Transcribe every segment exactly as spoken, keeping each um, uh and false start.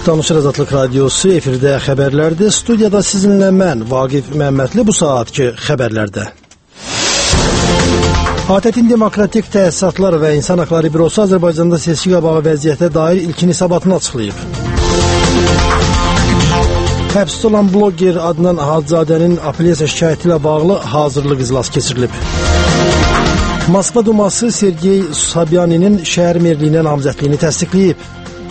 Danışır Azadlıq Radiosu efirdə xəbərlərdir. Studiyada sizinlə mən, Vaqif Məmmədli, bu saatki xəbərlərdə. ATƏT-in Demokratik Təsisatlar və İnsan Haqları Bürosu Azərbaycanda seçki qabağı vəziyyətə dair ilkin hesabatını açıqlayıb. Həbsdə olan bloger Adnan Hacızadənin apellyasiya şikayəti ilə bağlı hazırlıq iclası keçirilib. Moskva Duması Sergey Sobyaninin şəhər merliyinə namizədliyini təsdiqləyib.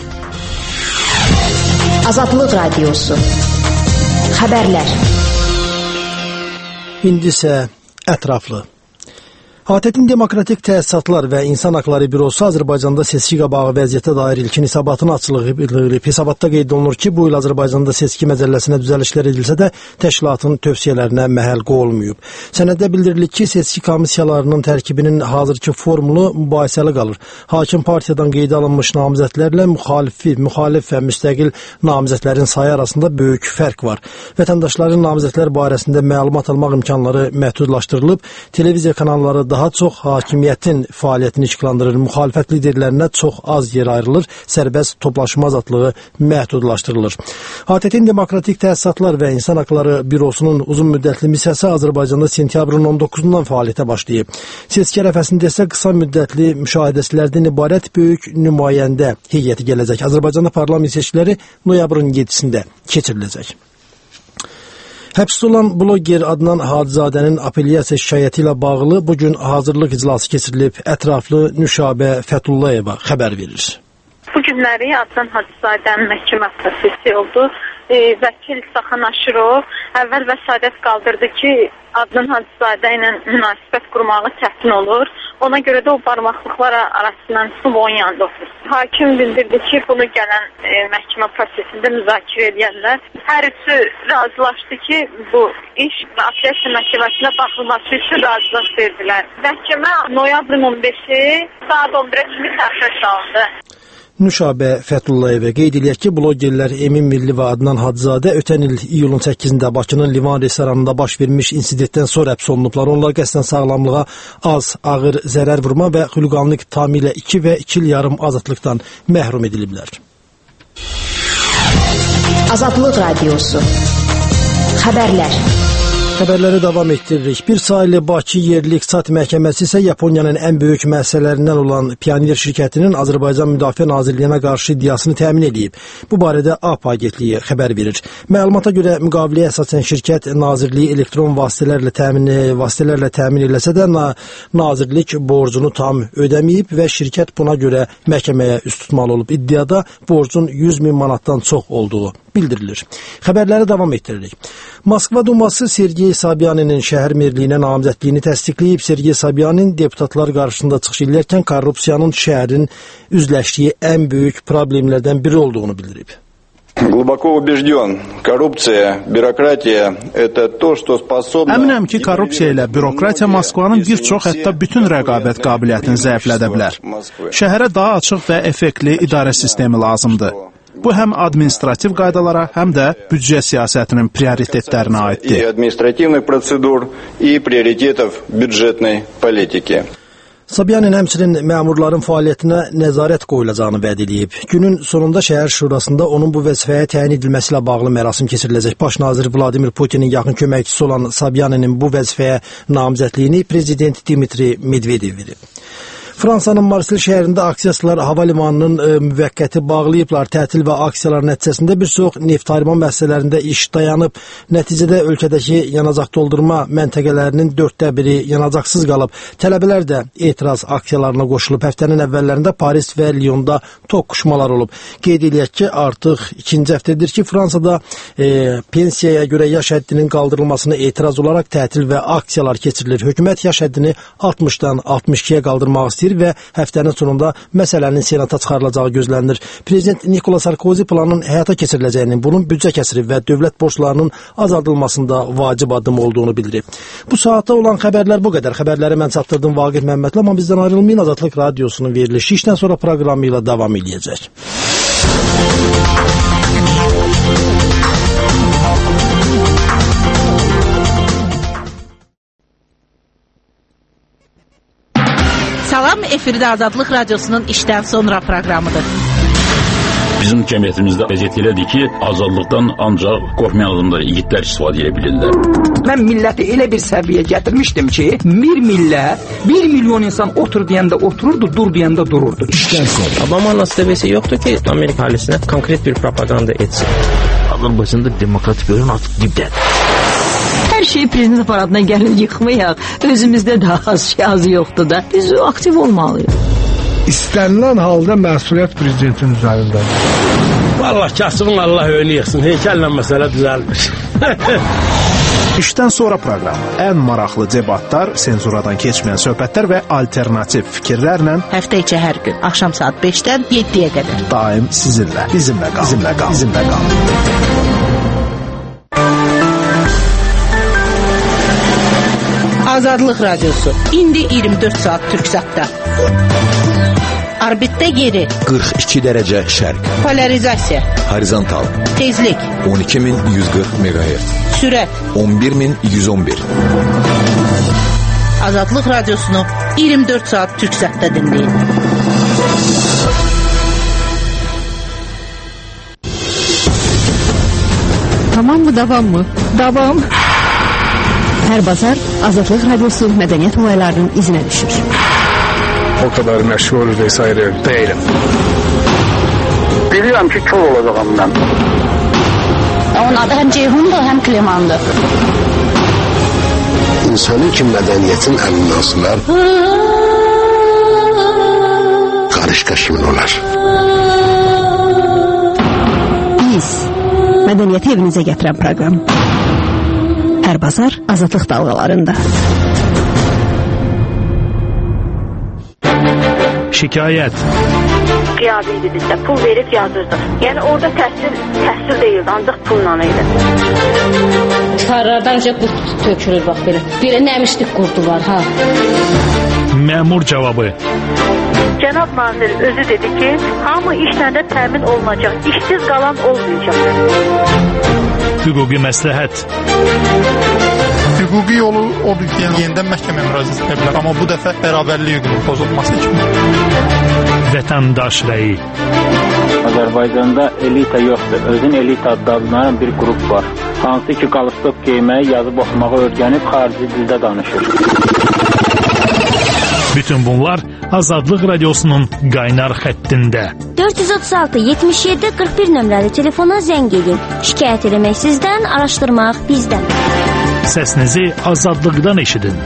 Azadlıq Radiosu. Xəbərlər. İndi isə ətraflı. ATƏT-in Demokratik Təsisatlar və İnsan Haqları Bürosu Azərbaycanda seçki qabağı vəziyyətə dair ilkin hesabatını açıqlayıb. Hesabatda qeyd olunur ki, bu il Azərbaycanda seçki məcəlləsinə düzəlişlər edilsə də təşkilatın tövsiyələrinə məhəl qoyulmayıb. Sənəddə bildirilir ki, seçki komissiyalarının tərkibinin hazırki formulu mübahisəli qalır. Hakim partiyadan qeydə alınmış namizədlərlə müxalifi, müxalif və müstəqil namizədlərin sayı arasında böyük fərq var. Vətəndaşların namizədlər barəsində məlumat almaq imkanları məhdudlaşdırılıb, televiziya kanalları daha çox hakimiyyətin fəaliyyətini işıqlandırır, müxalifət liderlərinə çox az yer ayrılır, sərbəst toplaşma azadlığı məhdudlaşdırılır. ATƏT-in Demokratik Təsisatlar və İnsan Haqları Bürosunun uzun müddətli missiyası Azərbaycanda sentyabrın on doqquzundan fəaliyyətə başlayıb. Seçki ərəfəsində isə qısa müddətli müşahidəçilərdən ibarət böyük nümayəndə heyəti gələcək. Azərbaycanda parlament seçkiləri noyabrın yeddisində keçiriləcək. Həbsdə olan bloger Adnan Hacızadənin apellyasiya şikayəti ilə bağlı bugün hazırlıq iclası keçirilib. Ətraflı Nüşabə Fətullayeva xəbər verir. Bu günləri Adnan Hacızadənin məhkəmə prosesi oldu. E, vəkil Saxan Aşırov əvvəl vəsadət qaldırdı ki, Adnan Hacızadə ilə münasibət qurmağı çətin olur. Ona görə də o barmaqlıqlar arasından Suvon yanında oturur. Hakim bildirdi ki, bunu gələn e, məhkəmə prosesində müzakirə edərlər. Hər üçü razılaşdı ki, bu iş apellyasiya məhkəməsinə baxılması üçün razılıq verdilər. Məhkəmə noyabrın on beşi saat on birə kimi təxirə salındı. Nüşabə Fətullayeva qeyd eləyək ki, blogerlər Emin Milli və Adnan Hacızadə ötən il iyulun səkkizində Bakının Livan restoranında baş vermiş insidentdən sonra həbs olunublar. Onlar qəsdən sağlamlığa az, ağır zərər vurma və xülqanlıq tamamilə iki və iki il yarım azadlıqdan məhrum ediliblər. Azadlıq Radiosu. Xəbərlər. Xəbərləri davam etdiririk. Bir sayılı Bakı Yerli İqtisad Məhkəməsi isə Yaponiyanın ən böyük müəssisələrindən olan Pioneer şirkətinin Azərbaycan Müdafiə Nazirliyinə qarşı iddiasını təmin edib. Bu barədə A P agentliyi xəbər verir. Məlumata görə müqaviləyə əsasən şirkət Nazirliyi elektron vasitələrlə təmin vasitələrlə təmin eləsə də na, Nazirlik borcunu tam ödəməyib və şirkət buna görə məhkəməyə üst tutmalı olub. İddiada borcun yüz min manatdan çox olduğu bildirilir. Xəbərləri davam etdiririk. Moskva Duması Sergey Sobyaninin şəhər merliyinə namizədliyini təsdiqləyib. Sergey Sobyanin deputatlar qarşısında çıxış edərkən korrupsiyanın şəhərin üzləşdiyi ən böyük problemlərdən biri olduğunu bildirib. Глубоко убежден, коррупция, бюрократия – это то, что способно... Əminəm ki, korrupsiya ilə bürokratiya Moskvanın bir çox, hətta bütün rəqabət qabiliyyətini zəiflədə bilər. Şəhərə daha açıq və effektli idarə sistemi lazımdır. Bu həm administrativ qaydalara, həm də büdcə siyasətinin prioritetlərinə aiddir. И административных процедур, и приоритетов бюджетной политики. Sobyanin həmçinin məmurların fəaliyyətinə nəzarət qoyulacağını vəd edib. Günün sonunda şəhər şurasında onun bu vəzifəyə təyin edilməsi ilə bağlı mərasim keçiriləcək. Baş nazir Vladimir Putinin yaxın köməkçisi olan Sobyaninin bu vəzifəyə namizədliyini prezident Dmitri Medvedev verib. Fransanın Marsil şəhərində aksiyaslar hava limanının e, müvəqqəti bağlayıblar. Tətil və aksiyalar nəticəsində bir çox neft ayırma müəssisələrində iş dayanıb. Nəticədə ölkədəki yanacaq doldurma məntəqələrinin dörddə biri yanacaqsız qalıb. Tələbələr də etiraz aksiyalarına qoşulub. Həftənin əvvəllərində Paris və Lyonda toqquşmalar olub. Qeyd eləyək ki, artıq ikinci həftədir ki, Fransada e, pensiyaya görə yaş həddinin qaldırılmasına etiraz olaraq tətil və aksiyalar keçirilir. Hökumət yaş həddini altmışdan altmış ikiyə qaldırmaq istəyir və həftənin sonunda məsələnin senata çıxarılacağı gözlənilir. Prezident Nikolas Sarkozy planın həyata keçiriləcəyinin, bunun büdcə kəsiri və dövlət borclarının azaldılmasında vacib addım olduğunu bildirib. Bu saatda olan xəbərlər bu qədər. Xəbərləri mən çatdırdım Vaqif Məmmədli, amma bizdən ayrılmayın. Azadlıq Radiosunun verilişi işdən sonra proqramı ilə davam edəcək. Salam, efirdə Azadlıq Radiosunun işdən sonra proqramıdır. Bizim cəmiyyətimizdə vəziyyət elədir ki, azadlıqdan ancaq qorxmayan adamlar, igidlər istifadə edə bilirlər. Mən milləti elə bir səviyyə gətirmişdim ki, bir millət, bir milyon insan otur deyəndə otururdu, dur deyəndə dururdu. İşdən sonra. Obama nasibesi yoktu ki, Amerika ailesine konkret bir propaganda etsin. Azərbaycanda demokratik bölüm artıq dibdədir. Hər şey prezident aparatına gəlin yıxmayaq. Özümüzdə də az şey az yoxdur da. Biz aktiv olmalıyıq. İstənilən halda məsuliyyət prezidentin üzərindədir. Vallahi kasımın Allah önü yıxsın. Heykəllə məsələ düzəlmiş. İşdən sonra proqramı ən maraqlı debatlar, senzuradan keçməyən söhbətlər və alternativ fikirlərlə həftə içi hər gün axşam saat beşdən yeddiyə qədər daim sizinlə, bizimlə qal, bizimlə qal, bizimlə qal. Azadlıq Radiosu indi iyirmi dörd saat Türksatda. Orbitdə yeri qırx iki dərəcə şərq. Polarizasiya Horizontal tezlik on iki min yüz qırx meqahertz. Sürət on bir min yüz on bir. Azadlıq Radiosunu iyirmi dörd saat Türksatda dinləyin. Tamam mı, davam mı? Davam. Hər bazar Azadlıq Radiosu mədəniyyət olaylarının izinə düşür. O kadar məşhur vesaire değilim. Bilirəm ki, kör olacağım mən. Onun adı həm Ceyhundur, həm Klemandır. İnsanın ki, mədəniyyətin əlindən asılar, qarışqa kimin olar? Biz, mədəniyyəti evinizə gətirən proqram. Hər bazar Azadlıq dalğalarında. Şikayət. Qiyabi idi bizdə, pul verib yazırdı. Yəni orada təhsil, təhsil deyildi, ancaq pulla idi. Tarlardan önce qurt tökülür bax belə. Belə nəmişlik qurdu var ha. Məmur cavabı. Cənab nazir özü dedi ki, hamı işlərdə təmin olunacaq, işsiz qalan olmayacaq. Hüquqi məsləhət. Hüquqi yolu odur ki, yəni yenidən məhkəməyə müraciət edə bilər, amma bu dəfə bərabərlik hüququnun pozulması kimi. Vətəndaş rəyi. Azərbaycanda elita yoxdur, özün elita adlanan bir qrup var. Hansı ki, qalstok geyməyi, yazıb oxumağı öyrənib xarici dildə danışır. Bütün bunlar Azadlıq Radiosunun qaynar xəttində. dörd yüz otuz altı yetmiş yeddi qırx bir nömrəli telefona zəng edin. Şikayət eləmək sizdən, araşdırmaq bizdən. Səsinizi azadlıqdan eşidin.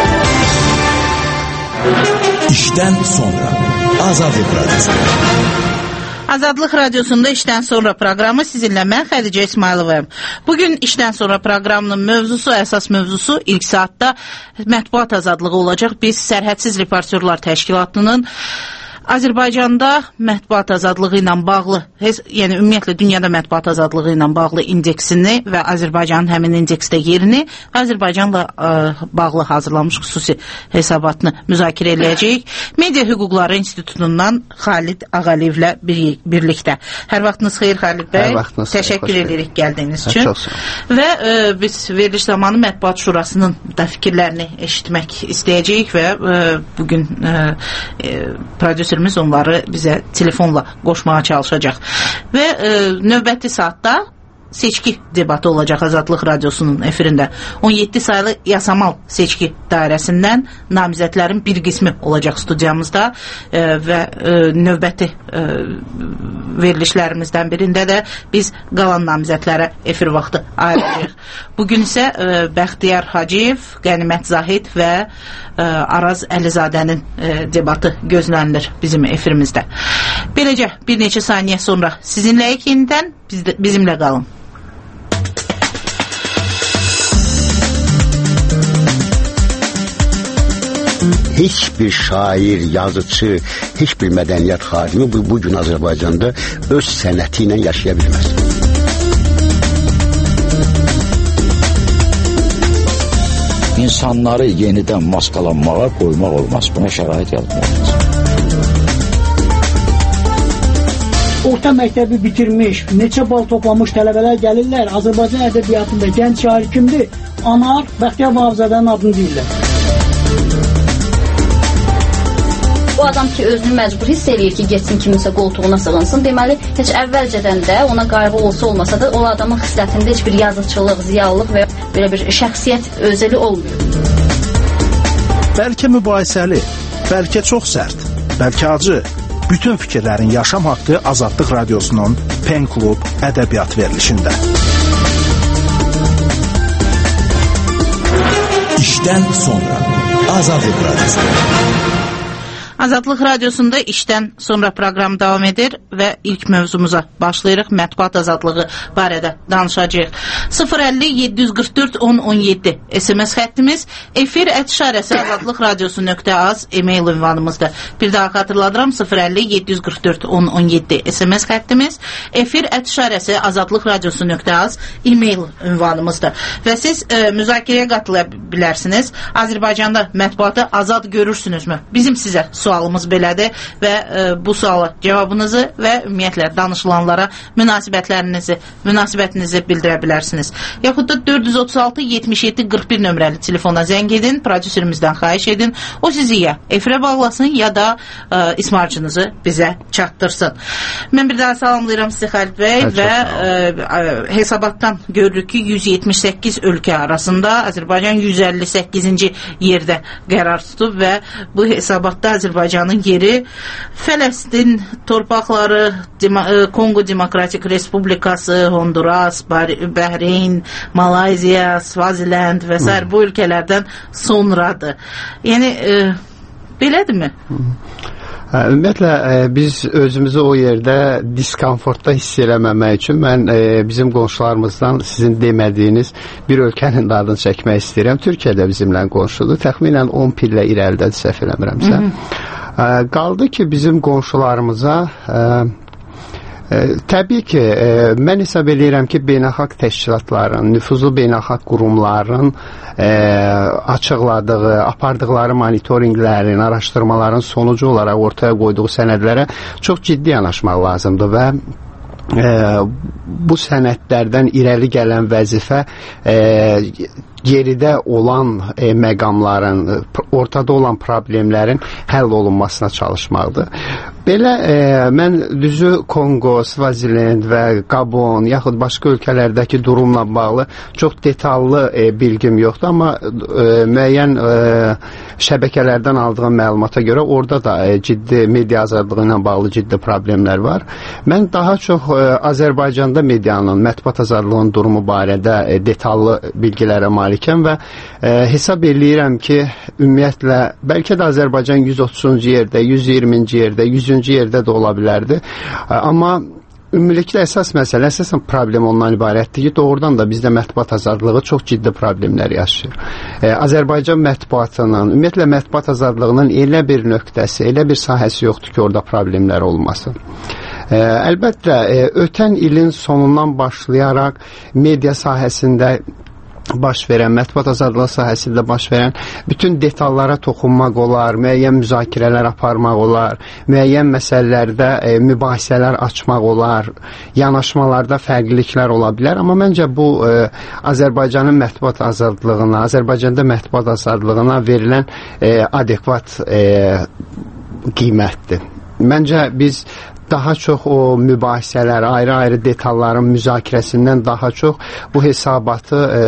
İşdən sonra Azadlıq Radiosu. Azadlıq Radiosunda işdən sonra proqramı sizinlə mən Xədicə İsmayılovayım. Bugün işdən sonra proqramının mövzusu, əsas mövzusu ilk saatda mətbuat azadlığı olacaq. Biz Sərhədsiz Reportyorlar Təşkilatının Azərbaycanda mətbuat azadlığı ilə bağlı, yəni ümumiyyətlə dünyada mətbuat azadlığı ilə bağlı indeksini və Azərbaycanın həmin indeksdə yerini Azərbaycanla ə, bağlı hazırlanmış xüsusi hesabatını müzakirə edəcəyik. Media Hüquqları İnstitutundan Xalid Ağaliyevlə bir, birlikdə. Hər vaxtınız xeyir Xalid bəy. Hər vaxtınız xeyir. Təşəkkür edirik gəldiyiniz üçün. Çox sağ olun. Və ə, biz veriliş zamanı Mətbuat Şurasının da fikirlərini eşitmək istəyəcəyik və ə, bugün ə, ə, prodüser onları bizə telefonla qoşmağa çalışacaq. Və e, növbəti saatda seçki debatı olacaq Azadlıq Radiosunun efirində. on yeddi saylı yasamal seçki dairəsindən namizədlərin bir qismi olacaq studiyamızda e, və e, növbəti e, verilişlərimizdən birində də biz qalan namizədlərə efir vaxtı ayıracağıq. Bugün isə e, Bəxtiyar Hacıyev, Qənimət Zahid və e, Araz Əlizadənin e, debatı gözlənilir bizim efirimizdə. Beləcə bir neçə saniyə sonra sizinləyik yenidən, biz də, bizimlə qalın. Heç bir şair, yazıcı, heç bir mədəniyyət xadimi bu, bugün Azərbaycanda öz sənəti ilə yaşaya bilməz. İnsanları yenidən maskalanmağa qoymaq olmaz. Buna şərait yaratmaq olmaz. Orta məktəbi bitirmiş, neçə bal toplamış tələbələr gəlirlər. Azərbaycan ədəbiyyatında gənc şair kimdir? Anar Bəxtiyar Vahabzadənin adını deyirlər. adam ki özünü məcbur hiss eləyir ki, getsin kiminsə qoltuğuna sığınsın, deməli heç əvvəlcədən də ona qayğı olsa olmasa da o adamın xislətində heç bir yazıçılıq, ziyalılıq və belə bir şəxsiyyət özəli olmuyor. Bəlkə mübahisəli, bəlkə çox sərt, bəlkə acı. Bütün fikirlərin yaşam haqqı Azadlıq Radiosunun Pen Klub ədəbiyyat verilişində. İşdən sonra Azadlıq Radiosu. Azadlıq Radiosunda işdən sonra proqram davam edir və ilk mövzumuza başlayırıq. Mətbuat azadlığı barədə danışacağıq. sıfır əlli yeddi yüz qırx dörd on on yeddi S M S xəttimiz, efir ət işarəsi azadlıq radiosu nöqtə az e-mail ünvanımızdır. Bir daha xatırladıram, sıfır əlli yeddi yüz qırx dörd on on yeddi S M S xəttimiz, efir ət işarəsi azadlıq radiosu nöqtə az e-mail ünvanımızdır. Və siz e, müzakirəyə qatıla bilərsiniz. Azərbaycanda mətbuatı azad görürsünüzmü? Bizim sizə sualımız belədir və e, bu suala cavabınızı və ümumiyyətlə danışılanlara münasibətlərinizi, münasibətinizi bildirə bilərsiniz. Yaxud da dörd yüz otuz altı yetmiş yeddi qırx bir nömrəli telefona zəng edin, prodüserimizdən xahiş edin. O sizi ya efirə bağlasın, ya da e, ismarcınızı bizə çatdırsın. Mən bir daha salamlayıram sizi Xəlid bəy Hə, və e, e, hesabatdan görürük ki, yüz yetmiş səkkiz ölkə arasında Azərbaycan yüz əlli səkkizinci yerdə qərar tutub və bu hesabatda Azərbaycanın yeri Fələstin torpaqları, Demo- Kongo Demokratik Respublikası, Honduras, Bəhreyn, Malayziya, Svaziland və s. bu ölkələrdən sonradır. Yəni, e, belədirmi? Ümumiyyətlə, biz özümüzü o yerdə diskomfortda hiss eləməmək üçün mən e, bizim qonşularımızdan sizin demədiyiniz bir ölkənin dadını çəkmək istəyirəm. Türkiyə də bizimlə qonşudur. Təxminən on pillə irəlidə səhv eləmirəmsə. E, qaldı ki, bizim qonşularımıza e, E, təbii ki, e, mən hesab edirəm ki, beynəlxalq təşkilatların, nüfuzlu beynəlxalq qurumların e, açıqladığı, apardıqları monitorinqlərin, araşdırmaların sonucu olaraq ortaya qoyduğu sənədlərə çox ciddi yanaşmaq lazımdır və e, bu sənədlərdən irəli gələn vəzifə e, geridə olan e, məqamların, ortada olan problemlərin həll olunmasına çalışmaqdır. Belə e, mən düzü Kongo, Svaziland və Gabon, yaxud başqa ölkələrdəki durumla bağlı çox detallı e, bilgim yoxdur, amma e, müəyyən e, şəbəkələrdən aldığım məlumata görə orada da e, ciddi media azadlığı ilə bağlı ciddi problemlər var. Mən daha çox e, Azərbaycanda medianın, mətbuat azadlığının durumu barədə e, detallı bilgilərə malikəm və e, hesab eləyirəm ki, ümumiyyətlə, bəlkə də Azərbaycan yüz otuzuncu yerdə, yüz iyirminci yerdə, yüzüncü yerdə də ola bilərdi. Amma ümumilikdə əsas məsələ, əsasən problem ondan ibarətdir ki, doğrudan da bizdə mətbuat azadlığı çox ciddi problemlər yaşayır. E, Azərbaycan mətbuatının, ümumiyyətlə mətbuat azadlığının elə bir nöqtəsi, elə bir sahəsi yoxdur ki, orada problemlər olmasın. E, əlbəttə, e, ötən ilin sonundan başlayaraq media sahəsində baş verən, mətbuat azadlığı sahəsində baş verən bütün detallara toxunmaq olar, müəyyən müzakirələr aparmaq olar, müəyyən məsələlərdə e, mübahisələr açmaq olar, yanaşmalarda fərqliliklər ola bilər, amma məncə bu e, Azərbaycanın mətbuat azadlığına, Azərbaycanda mətbuat azadlığına verilən e, adekvat e, qiymətdir. Məncə biz daha çox o mübahisələr, ayrı-ayrı detalların müzakirəsindən daha çox bu hesabatı e,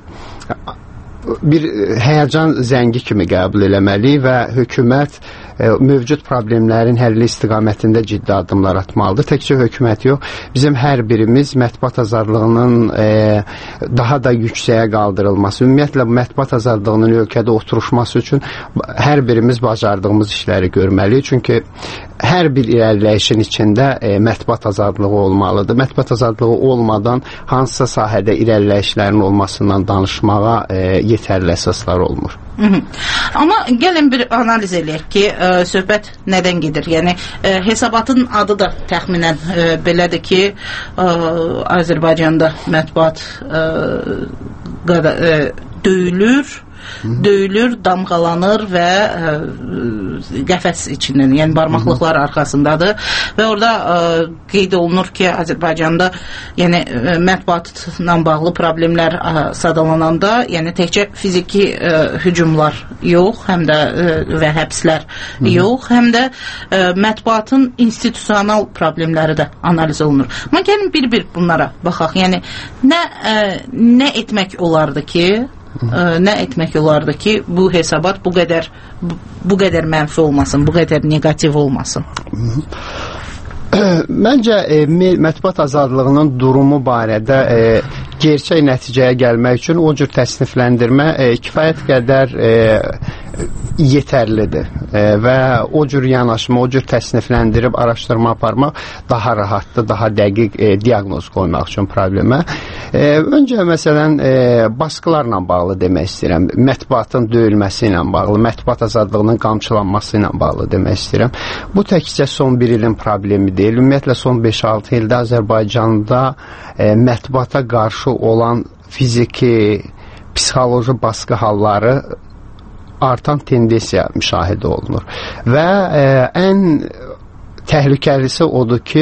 bir həyəcan zəngi kimi qəbul eləməli və hökumət e, mövcud problemlərin həlli istiqamətində ciddi addımlar atmalıdır. Təkcə hökumət yox, bizim hər birimiz mətbuat azadlığının e, daha da yüksəyə qaldırılması, ümumiyyətlə mətbuat azadlığının ölkədə oturuşması üçün hər birimiz bacardığımız işləri görməliyik. Çünki hər bir irəliləyişin içində e, mətbuat azadlığı olmalıdır. Mətbuat azadlığı olmadan hansısa sahədə irəliləyişlərin olmasından danışmağa e, yetərli əsaslar olmur. Hı -hı. Amma gəlin bir analiz eləyək ki, ə, söhbət nədən gedir? Yəni, ə, hesabatın adı da təxminən ə, belədir ki, ə, Azərbaycanda mətbuat ə, qada, ə, döyülür, döyülür, damğalanır və ə, qəfəs içindən, yəni barmaqlıqlar arxasındadır və orada ə, qeyd olunur ki, Azərbaycanda yəni ə, mətbuatla bağlı problemlər ə, sadalananda, yəni təkcə fiziki ə, hücumlar yox, həm də ə, və həbslər Hı-hı. yox, həm də ə, mətbuatın institusional problemləri də analiz olunur. Amma gəlin bir-bir bunlara baxaq. Yəni nə ə, nə etmək olardı ki, Ə, nə etmək olardı ki, bu hesabat bu qədər bu, bu qədər mənfi olmasın, bu qədər negativ olmasın? Məncə e, mətbuat azadlığının durumu barədə e, gerçək nəticəyə gəlmək üçün o cür təsnifləndirmə e, kifayət qədər e, yetərlidir e, və o cür yanaşma, o cür təsnifləndirib araşdırma aparmaq daha rahatdır, daha dəqiq e, diaqnoz qoymaq üçün problemə. E, öncə məsələn e, baskılarla bağlı demək istəyirəm, mətbuatın döyülməsi ilə bağlı, mətbuat azadlığının qamçılanması ilə bağlı demək istəyirəm. Bu təkcə son bir ilin problemi deyil, ümumiyyətlə son beş altı ildə Azərbaycanda e, mətbuata qarşı olan fiziki, psixoloji baskı halları artan tendensiya müşahidə olunur. Və e, ən təhlükəlisi odur ki,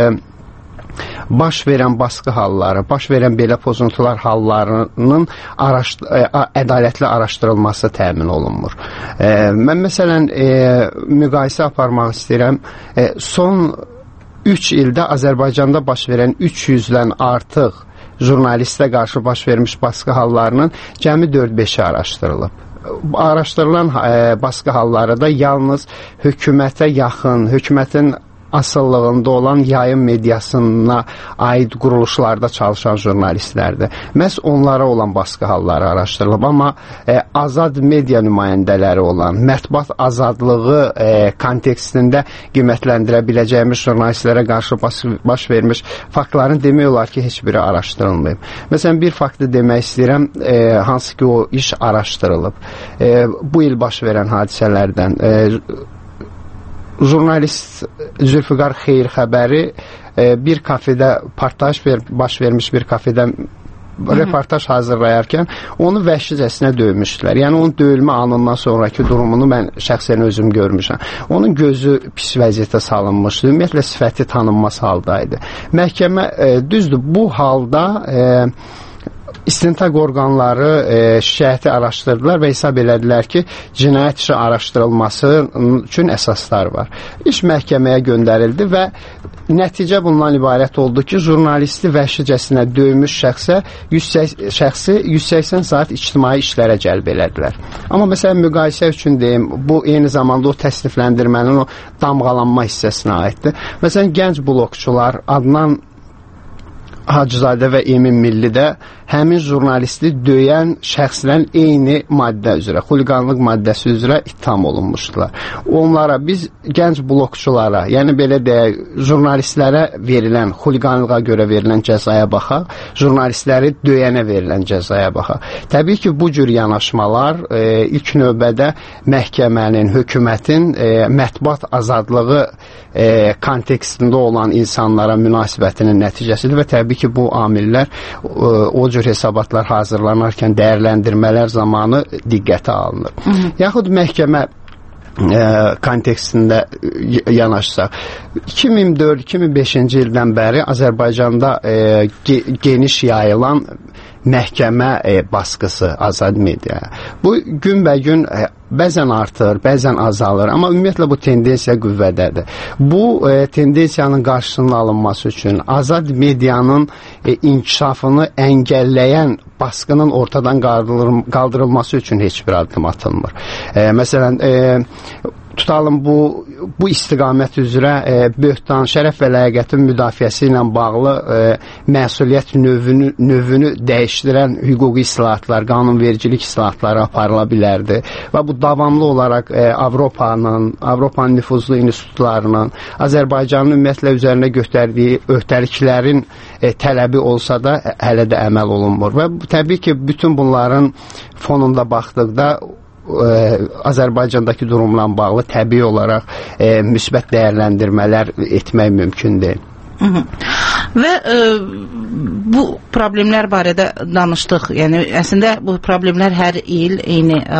e, baş verən baskı halları, baş verən belə pozuntular hallarının araşdır e, ədalətli araşdırılması təmin olunmur. E, mən məsələn e, müqayisə aparmaq istəyirəm. E, son üç ildə Azərbaycanda baş verən üç yüzdən artıq jurnalistə qarşı baş vermiş baskı hallarının cəmi dörd beşi araşdırılıb. Araşdırılan e, baskı halları da yalnız hökumətə yaxın, hökumətin asıllığında olan yayım mediasına aid quruluşlarda çalışan jurnalistlərdir. Məhz onlara olan baskı halları araşdırılıb, amma e, azad media nümayəndələri olan, mətbuat azadlığı e, kontekstində qiymətləndirə biləcəyimiz jurnalistlərə qarşı baş, baş vermiş faktların demək olar ki, heç biri araşdırılmayıb. Məsələn, bir faktı demək istəyirəm, e, hansı ki o iş araşdırılıb. E, bu il baş verən hadisələrdən e, jurnalist Zülfüqar Xeyirxəbəri e, bir kafedə partlayış ver, baş vermiş bir kafedə reportaj hazırlayarkən onu vəhşicəsinə döymüşdülər. Yəni onun döyülmə anından sonraki durumunu mən şəxsən özüm görmüşəm. Onun gözü pis vəziyyətə salınmışdı. Ümumiyyətlə sifəti tanınmaz haldaydı. Məhkəmə e, düzdür, bu halda e, İstintaq orqanları e, şikayəti araşdırdılar və hesab elədilər ki, cinayət işi araşdırılması üçün əsaslar var. İş məhkəməyə göndərildi və nəticə bundan ibarət oldu ki, jurnalisti vəhşicəsinə döymüş şəxsə şəxsi yüz səksən saat ictimai işlərə cəlb elədilər. Amma məsələn, müqayisə üçün deyim, bu eyni zamanda o təsnifləndirmənin o damğalanma hissəsinə aiddir. Məsələn, gənc blokçular Adnan Hacızadə və Emin Milli də həmin jurnalisti döyən şəxslərin eyni maddə üzrə, xuliqanlıq maddəsi üzrə ittiham olunmuşdular. Onlara, biz gənc blokçulara, yəni belə deyək, jurnalistlərə verilən, xuliqanlığa görə verilən cəzaya baxaq, jurnalistləri döyənə verilən cəzaya baxaq. Təbii ki, bu cür yanaşmalar e, ilk növbədə məhkəmənin, hökumətin e, mətbuat azadlığı e, kontekstində olan insanlara münasibətinin nəticəsidir və təbii ki, bu amillər o, o cür hesabatlar hazırlanarkən dəyərləndirmələr zamanı diqqətə alınır. Hı -hı. Yaxud məhkəmə e, kontekstində yanaşsaq, iki min dörd iki min beşinci ildən bəri Azərbaycanda e, ge geniş yayılan məhkəmə e, baskısı azad mediaya. Bu günbəgün e, bəzən artır, bəzən azalır, amma ümumiyyətlə bu tendensiya qüvvədədir. Bu e, tendensiyanın qarşısının alınması üçün azad medianın e, inkişafını əngəlləyən baskının ortadan qaldırılması üçün heç bir addım atılmır. E, məsələn, e, tutalım bu bu istiqamət üzrə e, böhtan, şərəf və ləyaqətin müdafiəsi ilə bağlı e, məsuliyyət növünü, növünü dəyişdirən hüquqi islahatlar, qanunvericilik islahatları aparıla bilərdi və bu davamlı olaraq e, Avropanın, Avropanın nüfuzlu institutlarının, Azərbaycanın ümumiyyətlə üzərinə göstərdiyi öhdəliklərin e, tələbi olsa da hələ də əməl olunmur və təbii ki, bütün bunların fonunda baxdıqda Ə, Azərbaycandakı durumla bağlı təbii olaraq ə, müsbət dəyərləndirmələr etmək mümkün deyil. Hı -hı. Və e, bu problemlər barədə danışdıq. Yəni əslində bu problemlər hər il eyni e,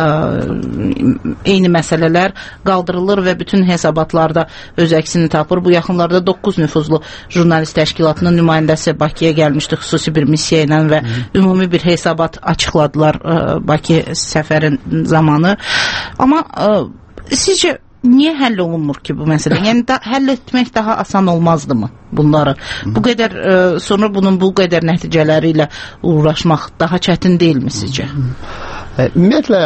eyni məsələlər qaldırılır və bütün hesabatlarda öz əksini tapır. Bu yaxınlarda doqquz nüfuzlu jurnalist təşkilatının nümayəndəsi Bakıya gəlmişdi xüsusi bir missiya ilə və Hı. ümumi bir hesabat açıqladılar e, Bakı səfərin zamanı. Amma e, sizcə niyə həll olunmur ki bu məsələ? Yəni da, həll etmək daha asan olmazdımı bunları? Bu qədər e, sonra bunun bu qədər nəticələri ilə uğraşmaq daha çətin deyilmi sizcə? Ümumiyyətlə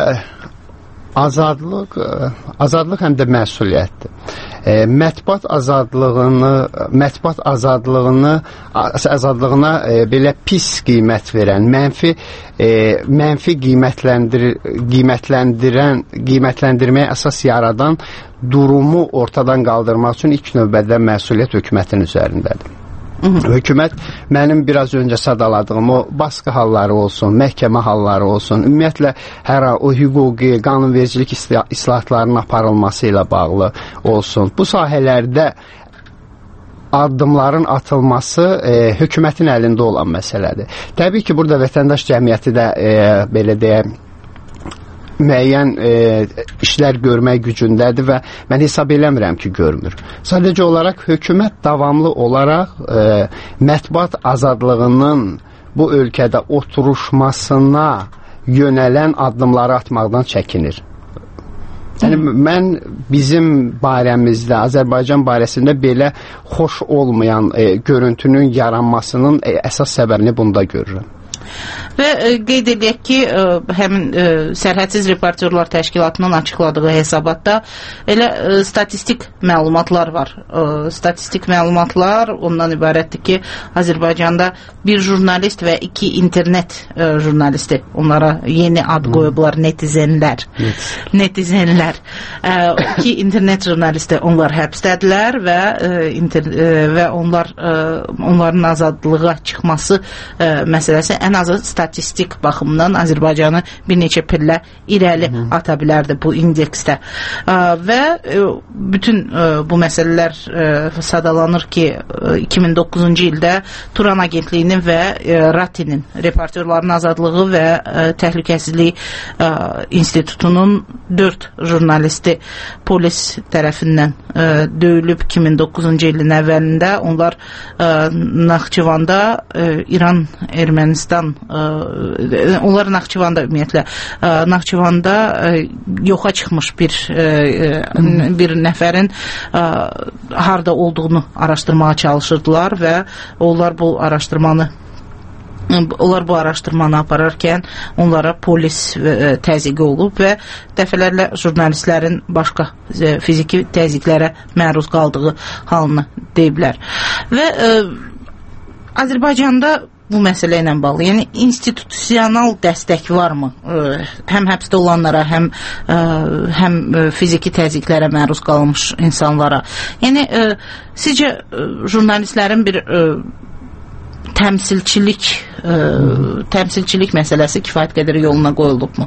azadlıq azadlıq həm də məsuliyyətdir. E, mətbuat azadlığını mətbuat azadlığını azadlığına e, belə pis qiymət verən, mənfi e, mənfi qiymətləndir qiymətləndirən qiymətləndirməyə əsas yaradan durumu ortadan qaldırmaq üçün ilk növbədə məsuliyyət hökumətin üzərindədir. Hökumət mənim biraz öncə sadaladığım o baskı halları olsun, məhkəmə halları olsun, ümumiyyətlə hər o hüquqi, qanunvericilik islahatlarının aparılması ilə bağlı olsun. Bu sahələrdə addımların atılması e, hökumətin əlində olan məsələdir. Təbii ki, burada vətəndaş cəmiyyəti də e, belə deyək, müəyyən e, işlər görmək gücündədir və mən hesab eləmirəm ki, görmür. Sadəcə olaraq hökumət davamlı olaraq e, mətbuat azadlığının bu ölkədə oturuşmasına yönələn addımları atmaqdan çəkinir. Yəni, mən bizim barəmizdə, Azərbaycan barəsində belə xoş olmayan e, görüntünün yaranmasının e, əsas səbəbini bunda görürəm. Və e, qeyd edək ki, e, həmin e, Sərhədsiz Reportyorlar Təşkilatının açıqladığı hesabatda elə e, statistik məlumatlar var. E, statistik məlumatlar ondan ibarətdir ki, Azərbaycanda bir jurnalist və iki internet e, jurnalisti, onlara yeni ad qoyublar, netizenlər. Yes. Netizenlər. E, iki internet jurnalisti onlar həbsdədilər və e, inter, e, və onlar e, onların azadlığa çıxması e, məsələsi ən azı statistik baxımdan Azərbaycanı bir neçə pillə irəli Hı. ata bilərdi bu indeksdə. Ə, və ə, bütün ə, bu məsələlər ə, sadalanır ki, iki min doqquzuncu ildə Turan Agentliyinin və ə, RATİ-nin, Reportyorların Azadlığı və ə, Təhlükəsizlik ə, İnstitutunun dörd jurnalisti polis tərəfindən ə, döyülüb iki min doqquzuncu ilin əvvəlində. Onlar ə, Naxçıvanda ə, İran, Ermənistan onlar Naxçıvanda ümumiyyətlə Naxçıvanda yoxa çıxmış bir bir nəfərin harda olduğunu araşdırmağa çalışırdılar və onlar bu araşdırmanı Onlar bu araşdırmanı apararkən onlara polis təzyiqi olub və dəfələrlə jurnalistlərin başqa fiziki təzyiqlərə məruz qaldığı halını deyiblər. Və ə, Azərbaycanda bu məsələ ilə bağlı, yəni institusional dəstək varmı? Həm həbsdə olanlara, həm həm fiziki təzyiqlərə məruz qalmış insanlara. Yəni sizcə jurnalistlərin bir təmsilçilik təmsilçilik məsələsi kifayət qədər yoluna qoyulubmu?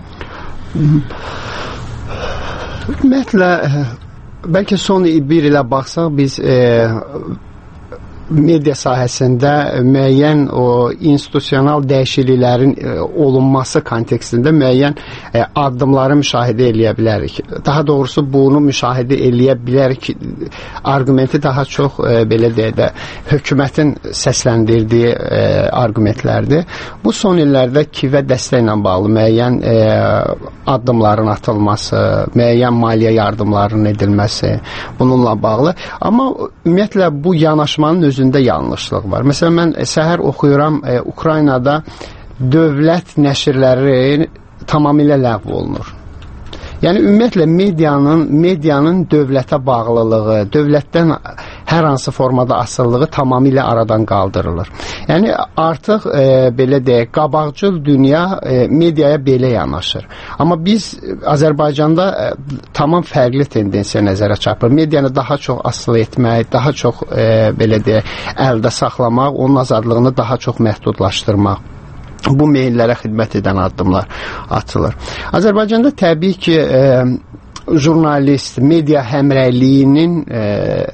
Ümumiyyətlə, bəlkə son bir ilə baxsaq biz e, media sahəsində müəyyən o institusional dəyişikliklərin e, olunması kontekstində müəyyən e, addımları müşahidə eləyə bilərik. Daha doğrusu bunu müşahidə eləyə bilərik ki, argumenti daha çox e, belə deyək də hökumətin səsləndirdiyi e, argumentlərdir. Bu son illərdə kivə dəstəklə bağlı müəyyən e, addımların atılması, müəyyən maliyyə yardımlarının edilməsi bununla bağlı. Amma ümumiyyətlə bu yanaşmanın özündə yanlışlıq var. Məsələn, mən səhər oxuyuram, e, Ukraynada dövlət nəşrləri tamamilə ləğv olunur. Yəni, ümumiyyətlə, medianın, medianın dövlətə bağlılığı, dövlətdən hər hansı formada asılılığı tamamilə aradan qaldırılır. Yəni, artıq e, belə deyək, qabaqcıl dünya e, mediaya belə yanaşır. Amma biz Azərbaycanda e, tamam fərqli tendensiya nəzərə çarpır. Medianı daha çox asılı etmək, daha çox e, belə deyək, əldə saxlamaq, onun azadlığını daha çox məhdudlaşdırmaq. Bu meyllərə xidmət edən addımlar atılır. Azərbaycanda təbii ki, e, jurnalist, media həmrəyliyinin e,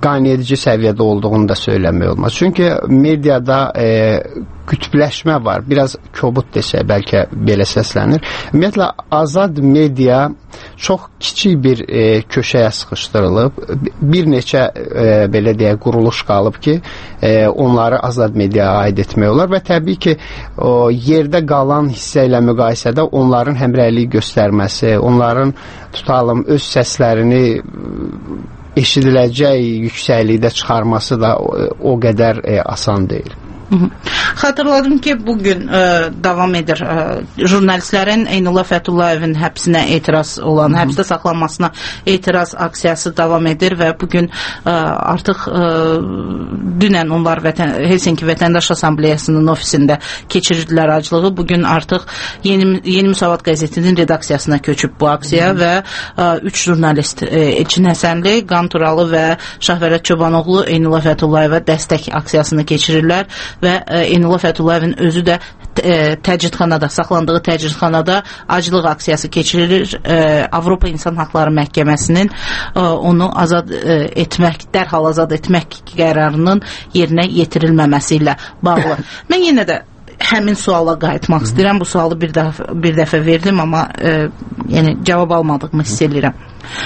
qaniyedici səviyyədə olduğunu da söyləmək olmaz. Çünki mediada e, kütübləşmə var. Biraz kobud desək, bəlkə belə səslənir. Ümumiyyətlə, azad media çox kiçik bir e, köşəyə sıxışdırılıb. Bir neçə e, belə deyək, quruluş qalıb ki, e, onları azad mediaya aid etmək olar və təbii ki, o yerdə qalan hissə ilə müqayisədə onların həmrəylik göstərməsi, onların tutalım öz səslərini eşidiləcək yüksəklikdə çıxarması da o, o qədər e, asan deyil. Xatırladım ki, bugün e, davam edir e, jurnalistlərin Eynullah Fətullayevin həbsinə etiraz olan, həbsdə saxlanmasına etiraz aksiyası davam edir və bugün e, artıq e, dünən onlar vətən, Helsinki Vətəndaş Assambleyasının ofisində keçirdilər acılığı. Bugün artıq Yeni, Yeni Müsavat qəzetinin redaksiyasına köçüb bu aksiya Hı -hı. və e, üç jurnalist e, Elçin Həsənli, Qan Turalı və Şahvərət Çobanoğlu Eynullah Fətullayeva dəstək aksiyasını keçirirlər və Eynullah Fətullayevin özü də təcridxanada, saxlandığı təcridxanada aclıq aksiyası keçirilir. Avropa İnsan Haqları Məhkəməsinin onu azad etmək, dərhal azad etmək qərarının yerinə yetirilməməsi ilə bağlı. Mən yenə də həmin suala qayıtmaq Hı -hı. istəyirəm. Bu sualı bir dəfə, bir dəfə verdim, amma e, yəni cavab almadığımı hiss edirəm.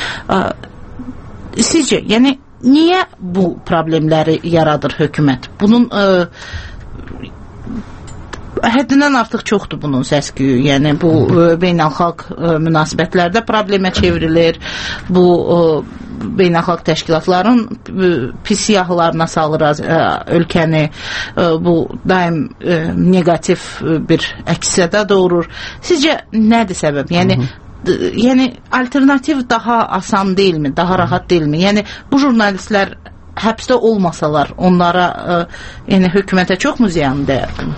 E, sizcə, yəni niyə bu problemləri yaradır hökumət? Bunun e, həddindən artıq çoxdur bunun səs-küyü. Yəni bu e, beynəlxalq e, münasibətlərdə problemə çevrilir. Bu e, beynəlxalq təşkilatların e, pis siyahılarına salır e, ölkəni. E, bu daim e, negativ e, bir əks-səda doğurur. Sizcə nədir səbəb? Yəni Hı -hı. Yəni alternativ daha asan deyilmi, daha rahat deyilmi? Yəni bu jurnalistlər həbsdə olmasalar onlara e, yəni hökumətə çoxmu ziyan dəyər?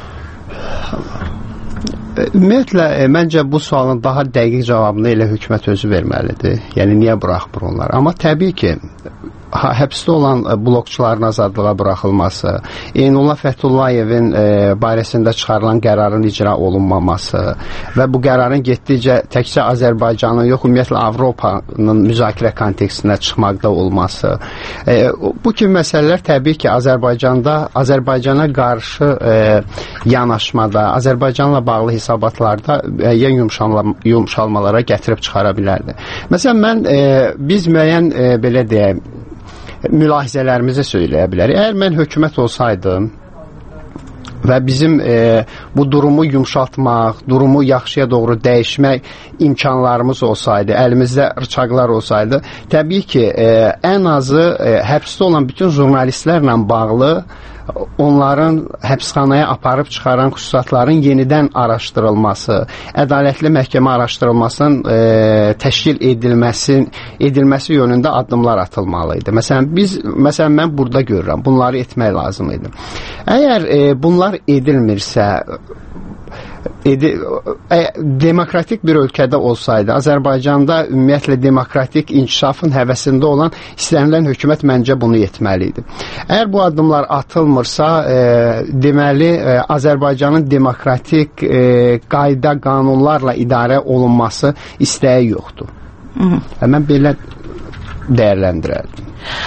Ümumiyyətlə, e, məncə bu sualın daha dəqiq cavabını elə hökumət özü verməlidir. Yəni niyə buraxmır onlar? Amma təbii ki, ha, həbsdə olan e, blokçuların azadlığa buraxılması, Eynullah Fətullayevin e, barəsində çıxarılan qərarın icra olunmaması və bu qərarın getdikcə təkcə Azərbaycanın yox, ümumiyyətlə Avropanın müzakirə kontekstində çıxmaqda olması. E, bu kimi məsələlər təbii ki, Azərbaycanda, Azərbaycana qarşı e, yanaşmada, Azərbaycanla bağlı hesabatlarda müəyyən yumşalma, yumşalmalara gətirib çıxara bilərdi. Məsələn, mən, e, biz müəyyən, e, belə deyək, mülahizələrimizi söyləyə bilərik. Əgər mən hökumət olsaydım və bizim e, bu durumu yumşaltmaq, durumu yaxşıya doğru dəyişmək imkanlarımız olsaydı, əlimizdə rıçaqlar olsaydı, təbii ki, e, ən azı e, həbsdə olan bütün jurnalistlərlə bağlı onların həbsxanaya aparıb çıxaran xüsusatların yenidən araşdırılması, ədalətli məhkəmə araşdırılmasının e, təşkil edilməsi, edilməsi yönündə addımlar atılmalıydı. Məsələn, biz, məsələn, mən burada görürəm, bunları etmək lazım idi. Əgər e, bunlar edilmirsə, Edi, e, demokratik bir ölkədə olsaydı, Azərbaycanda ümumiyyətlə demokratik inkişafın həvəsində olan istənilən hökumət məncə bunu etməli idi. Əgər bu addımlar atılmırsa, e, deməli e, Azərbaycanın demokratik e, qayda, qanunlarla idarə olunması istəyi yoxdur. Hı -hı. E, mən belə dəyərləndirərdim.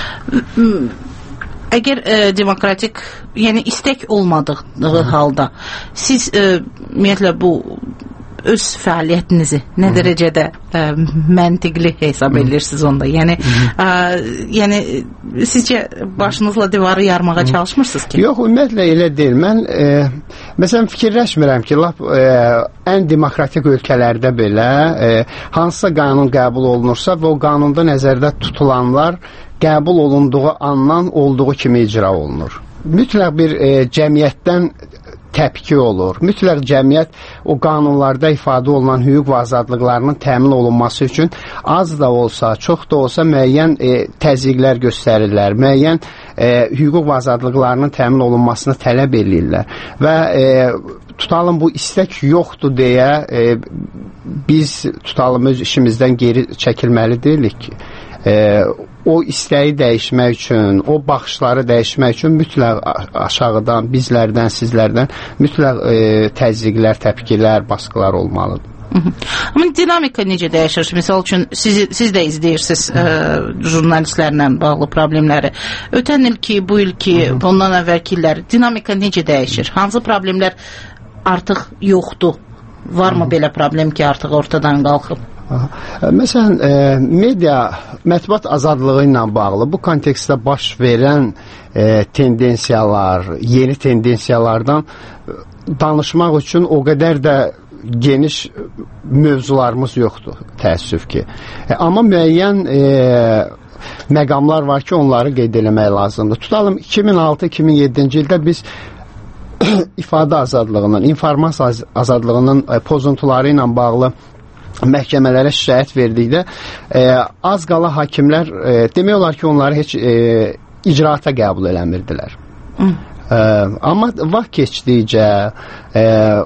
Əgər e, demokratik, yəni istək olmadığı Hı. halda siz e, ümumiyyətlə bu öz fəaliyyətinizi nə Hı. dərəcədə e, məntiqli hesab edirsiniz onda? Yəni e, yəni sizcə başınızla divarı yarmağa Hı. çalışmırsınız ki? Yox, ümumiyyətlə elə deyil. Mən e, məsələn fikirləşmirəm ki, lap e, ən demokratik ölkələrdə belə e, hansısa qanun qəbul olunursa və o qanunda nəzərdə tutulanlar qəbul olunduğu andan olduğu kimi icra olunur. Mütləq bir e, cəmiyyətdən təpki olur. Mütləq cəmiyyət o qanunlarda ifadə olunan hüquq və azadlıqlarının təmin olunması üçün az da olsa, çox da olsa müəyyən e, təzyiqlər göstərirlər, müəyyən e, hüquq və azadlıqlarının təmin olunmasını tələb edirlər və e, tutalım bu istək yoxdur deyə e, biz tutalım öz işimizdən geri çəkilməli deyilik ki. E, o istəyi dəyişmək üçün, o baxışları dəyişmək üçün mütləq aşağıdan, bizlərdən, sizlərdən mütləq e, təzyiqlər, təpkilər, baskılar olmalıdır. Amma dinamika necə dəyişir? Misal üçün siz, siz də izləyirsiniz ə, jurnalistlərlə bağlı problemləri. Ötən il ki, bu il ki, ondan əvvəlki illər dinamika necə dəyişir? Hansı problemlər artıq yoxdur? Varmı belə problem ki, artıq ortadan qalxıb? Məsələn, e, media mətbuat azadlığı ilə bağlı bu kontekstdə baş verən e, tendensiyalar, yeni tendensiyalardan danışmaq üçün o qədər də geniş mövzularımız yoxdur, təəssüf ki. E, amma müəyyən e, məqamlar var ki, onları qeyd eləmək lazımdır. Tutalım, iki min altı iki min yeddinci ildə biz ifadə azadlığının, informasiya azadlığının e, pozuntuları ilə bağlı məhkəmələrə şikayət verdikdə e, az qala hakimlər e, demək olar ki, onları heç e, icraata qəbul eləmirdilər. E, amma vaxt keçdikcə e,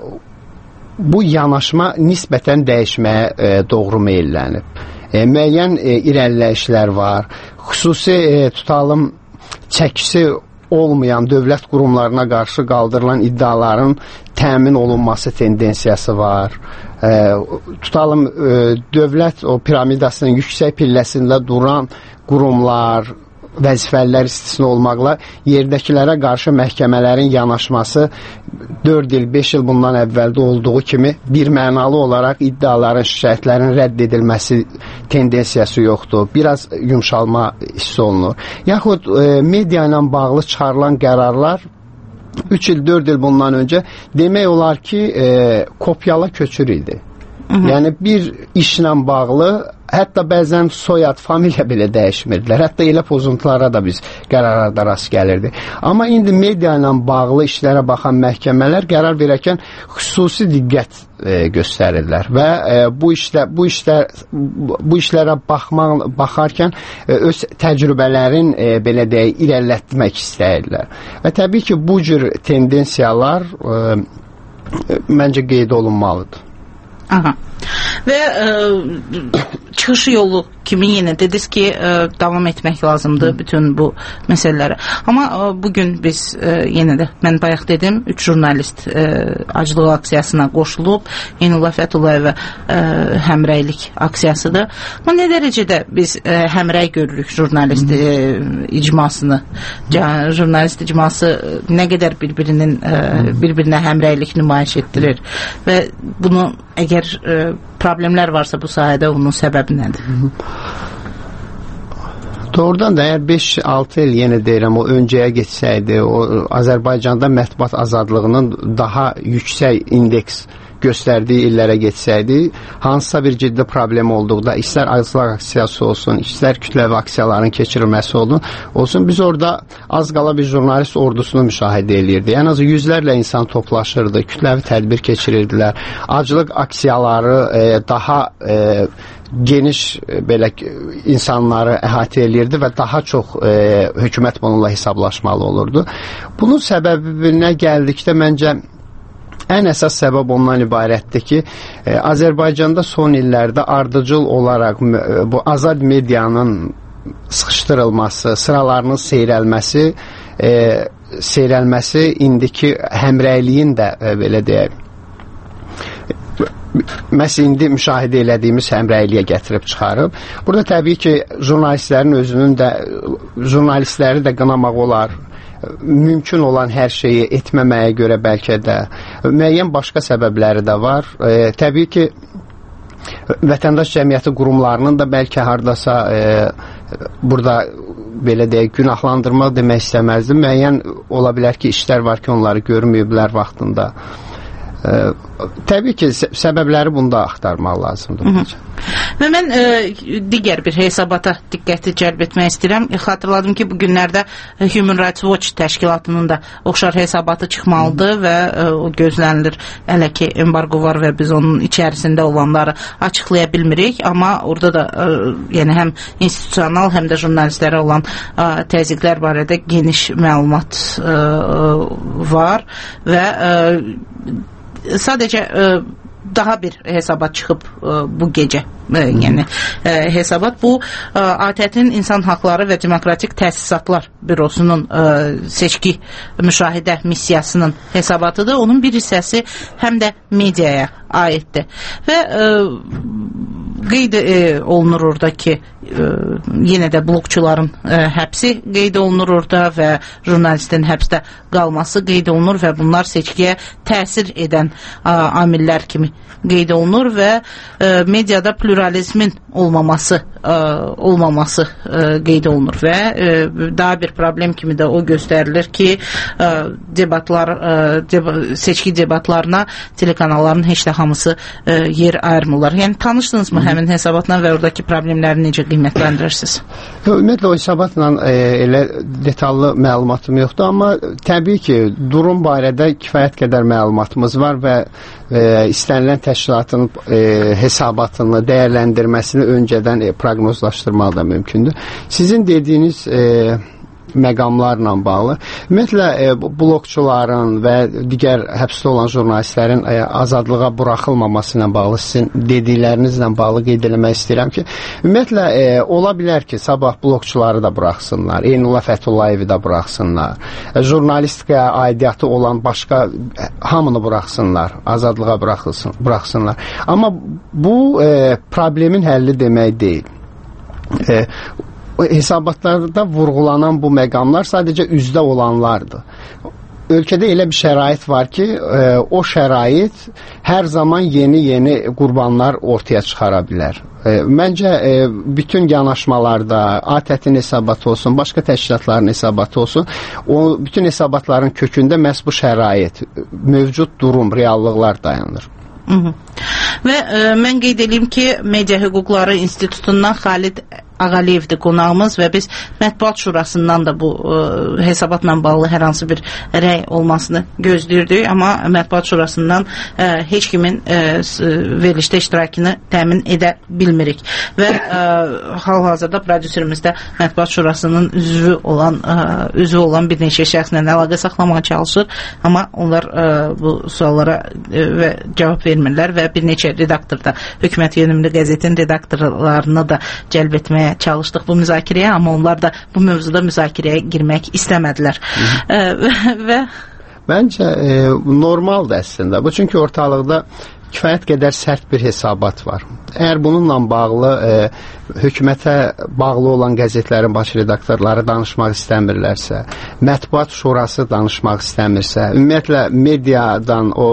bu yanaşma nisbətən dəyişməyə e, doğru meyllənib. E, müəyyən e, irəliləyişlər var. Xüsusi e, tutalım çəkisi olmayan dövlət qurumlarına qarşı qaldırılan iddiaların təmin olunması tendensiyası var. E, tutalım e, dövlət o piramidasının yüksək pilləsində duran qurumlar, vəzifəlilər istisna olmaqla yerdəkilərə qarşı məhkəmələrin yanaşması dörd il, beş il bundan əvvəldə olduğu kimi bir mənalı olaraq iddiaların, şikayətlərin rədd edilməsi tendensiyası yoxdur. Biraz yumşalma hiss olunur. Yaxud e, media ilə bağlı çıxarılan qərarlar üç il, dörd il bundan öncə demək olar ki, e, kopyala köçür idi. Hı -hı. Yəni bir işlə bağlı hətta bəzən soyad, familiya belə dəyişmirdilər. Hətta elə pozuntulara da biz qərarlarda rast gəlirdi. Amma indi media ilə bağlı işlərə baxan məhkəmələr qərar verərkən xüsusi diqqət e, göstərirlər və e, bu işlə bu işlər bu işlərə baxmaq baxarkən e, öz təcrübələrin e, belə deyək irəlilətmək istəyirlər. Və təbii ki, bu cür tendensiyalar e, e, məncə qeyd olunmalıdır. Aha. Və ə, çıxış yolu kimi yenə dediniz ki, ə, davam etmək lazımdır bütün bu məsələlərə. Amma ə, bugün biz ə, yenə də, mən bayaq dedim, üç jurnalist ə, aclıq aksiyasına qoşulub, Yenullah Fətullayeva ə, həmrəylik aksiyasıdır. Amma nə dərəcədə biz ə, həmrəy görürük jurnalist ə, icmasını? Jurnalist icması nə qədər bir-birinin ə, bir-birinə həmrəylik nümayiş etdirir və bunu əgər ə, problemlər varsa bu sahədə onun səbəbi nədir? Doğrudan da əgər beş altı il yenə deyirəm, o öncəyə geçsəydi, o Azərbaycanda mətbuat azadlığının daha yüksək indeks göstərdiyi illərə geçsəydi, hansısa bir ciddi problem olduqda, istər aclıq aksiyası olsun, istər kütləvi aksiyaların keçirilməsi olsun, olsun biz orada az qala bir jurnalist ordusunu müşahidə edirdi. Ən azı yüzlərlə insan toplaşırdı, kütləvi tədbir keçirirdilər. Aclıq aksiyaları e, daha e, geniş e, belə insanları əhatə edirdi və daha çox e, hökumət bununla hesablaşmalı olurdu. Bunun səbəbinə gəldikdə məncə ən əsas səbəb ondan ibarətdir ki, e, Azərbaycanda son illərdə ardıcıl olaraq e, bu azad medianın sıxışdırılması, sıralarının seyrəlməsi, e, seyrəlməsi indiki həmrəyliyin də e, belə deyək, məhz indi müşahidə elədiyimiz həmrəyliyə gətirib çıxarıb. Burada təbii ki, jurnalistlərin özünün də, jurnalistləri də qınamaq olar. Mümkün olan hər şeyi etməməyə görə bəlkə də müəyyən başqa səbəbləri də var. E, təbii ki, vətəndaş cəmiyyəti qurumlarının da bəlkə hardasa e, burada belə deyək, günahlandırma demək istəməzdim. Müəyyən ola bilər ki, işlər var ki, onları görməyiblər vaxtında. E, təbii ki, səbəbləri bunda axtarmaq lazımdır. Hı -hı. Və mən e, digər bir hesabata diqqəti cəlb etmək istəyirəm. E, xatırladım ki, bu günlərdə Human Rights Watch təşkilatının da oxşar hesabatı çıxmalıdır və e, o gözlənilir. Hələ ki, embargo var və biz onun içərisində olanları açıqlaya bilmirik. Amma orada da e, yəni həm institusional, həm də jurnalistlərə olan e, təzyiqlər barədə geniş məlumat e, var və e, sadəcə e, daha bir hesabat çıxıb bu gecə. Yəni hesabat bu A T T-nin İnsan Haqları və Demokratik Təsisatlar Bürosunun seçki müşahidə missiyasının hesabatıdır. Onun bir hissəsi həm də mediaya aiddir. Və qeyd olunur orada ki, yenə də blogçuların həbsi qeyd olunur orada və jurnalistin həbsdə qalması qeyd olunur və bunlar seçkiyə təsir edən amillər kimi qeyd olunur və mediada pluralizmin olmaması olmaması qeyd olunur və daha bir problem kimi də o göstərilir ki, debatlar seçki debatlarına telekanalların heç də hamısı yer ayırmırlar. Yəni tanışdınızmı həmin hesabatla və oradakı problemləri necə qiymətləndirirsiniz? Ümumiyyətlə o hesabatla elə detallı məlumatım yoxdur, amma təbii ki, durum barədə kifayət qədər məlumatımız var və e, istənilən təşkilatın e, hesabatını, dəyərləndirməsini öncədən e, proqnozlaşdırmaq da mümkündür. Sizin dediyiniz e, məqamlarla bağlı. Ümumiyyətlə, e, blogçuların və digər həbsdə olan jurnalistlərin e, azadlığa buraxılmaması ilə bağlı, sizin dediklərinizlə bağlı qeyd eləmək istəyirəm ki, ümumiyyətlə, e, ola bilər ki, sabah blogçuları da buraxsınlar, Eynullah Fəthullayevi da buraxsınlar, e, jurnalistikaya aidiyyatı olan başqa e, hamını buraxsınlar, azadlığa buraxılsın, buraxsınlar. Amma bu e, problemin həlli demək deyil. E, hesabatlarda vurğulanan bu məqamlar sadəcə üzdə olanlardır. Ölkədə elə bir şərait var ki, e, o şərait hər zaman yeni-yeni qurbanlar ortaya çıxara bilər. E, məncə, e, bütün yanaşmalarda, A T T-nin hesabatı olsun, başqa təşkilatların hesabatı olsun, o bütün hesabatların kökündə məhz bu şərait, mövcud durum, reallıqlar dayanır. Hı -hı. Və e, mən qeyd edeyim ki, Media Hüquqları İnstitutundan Xalid Ağaliyevdir qonağımız və biz Mətbuat Şurasından da bu e, hesabatla bağlı hər hansı bir rəy olmasını gözləyirdik, amma Mətbuat Şurasından e, heç kimin e, verilişdə iştirakını təmin edə bilmirik. Və e, hal-hazırda prodüserimiz də Mətbuat Şurasının üzvü olan e, üzvü olan bir neçə şəxslə əlaqə saxlamağa çalışır, amma onlar e, bu suallara e, və cavab vermirlər və bir neçə redaktor da Hökumət Yönümlü qəzetin redaktorlarını da cəlb etməyə çalışdıq bu müzakirəyə, amma onlar da bu mövzuda müzakirəyə girmək istəmədilər. E, və Məncə e, normaldır əslində. Bu çünki ortalıqda kifayət qədər sərt bir hesabat var. Əgər bununla bağlı e, hökumətə bağlı olan qəzetlərin baş redaktorları danışmaq istəmirlərsə, Mətbuat Şurası danışmaq istəmirsə, ümumiyyətlə mediadan o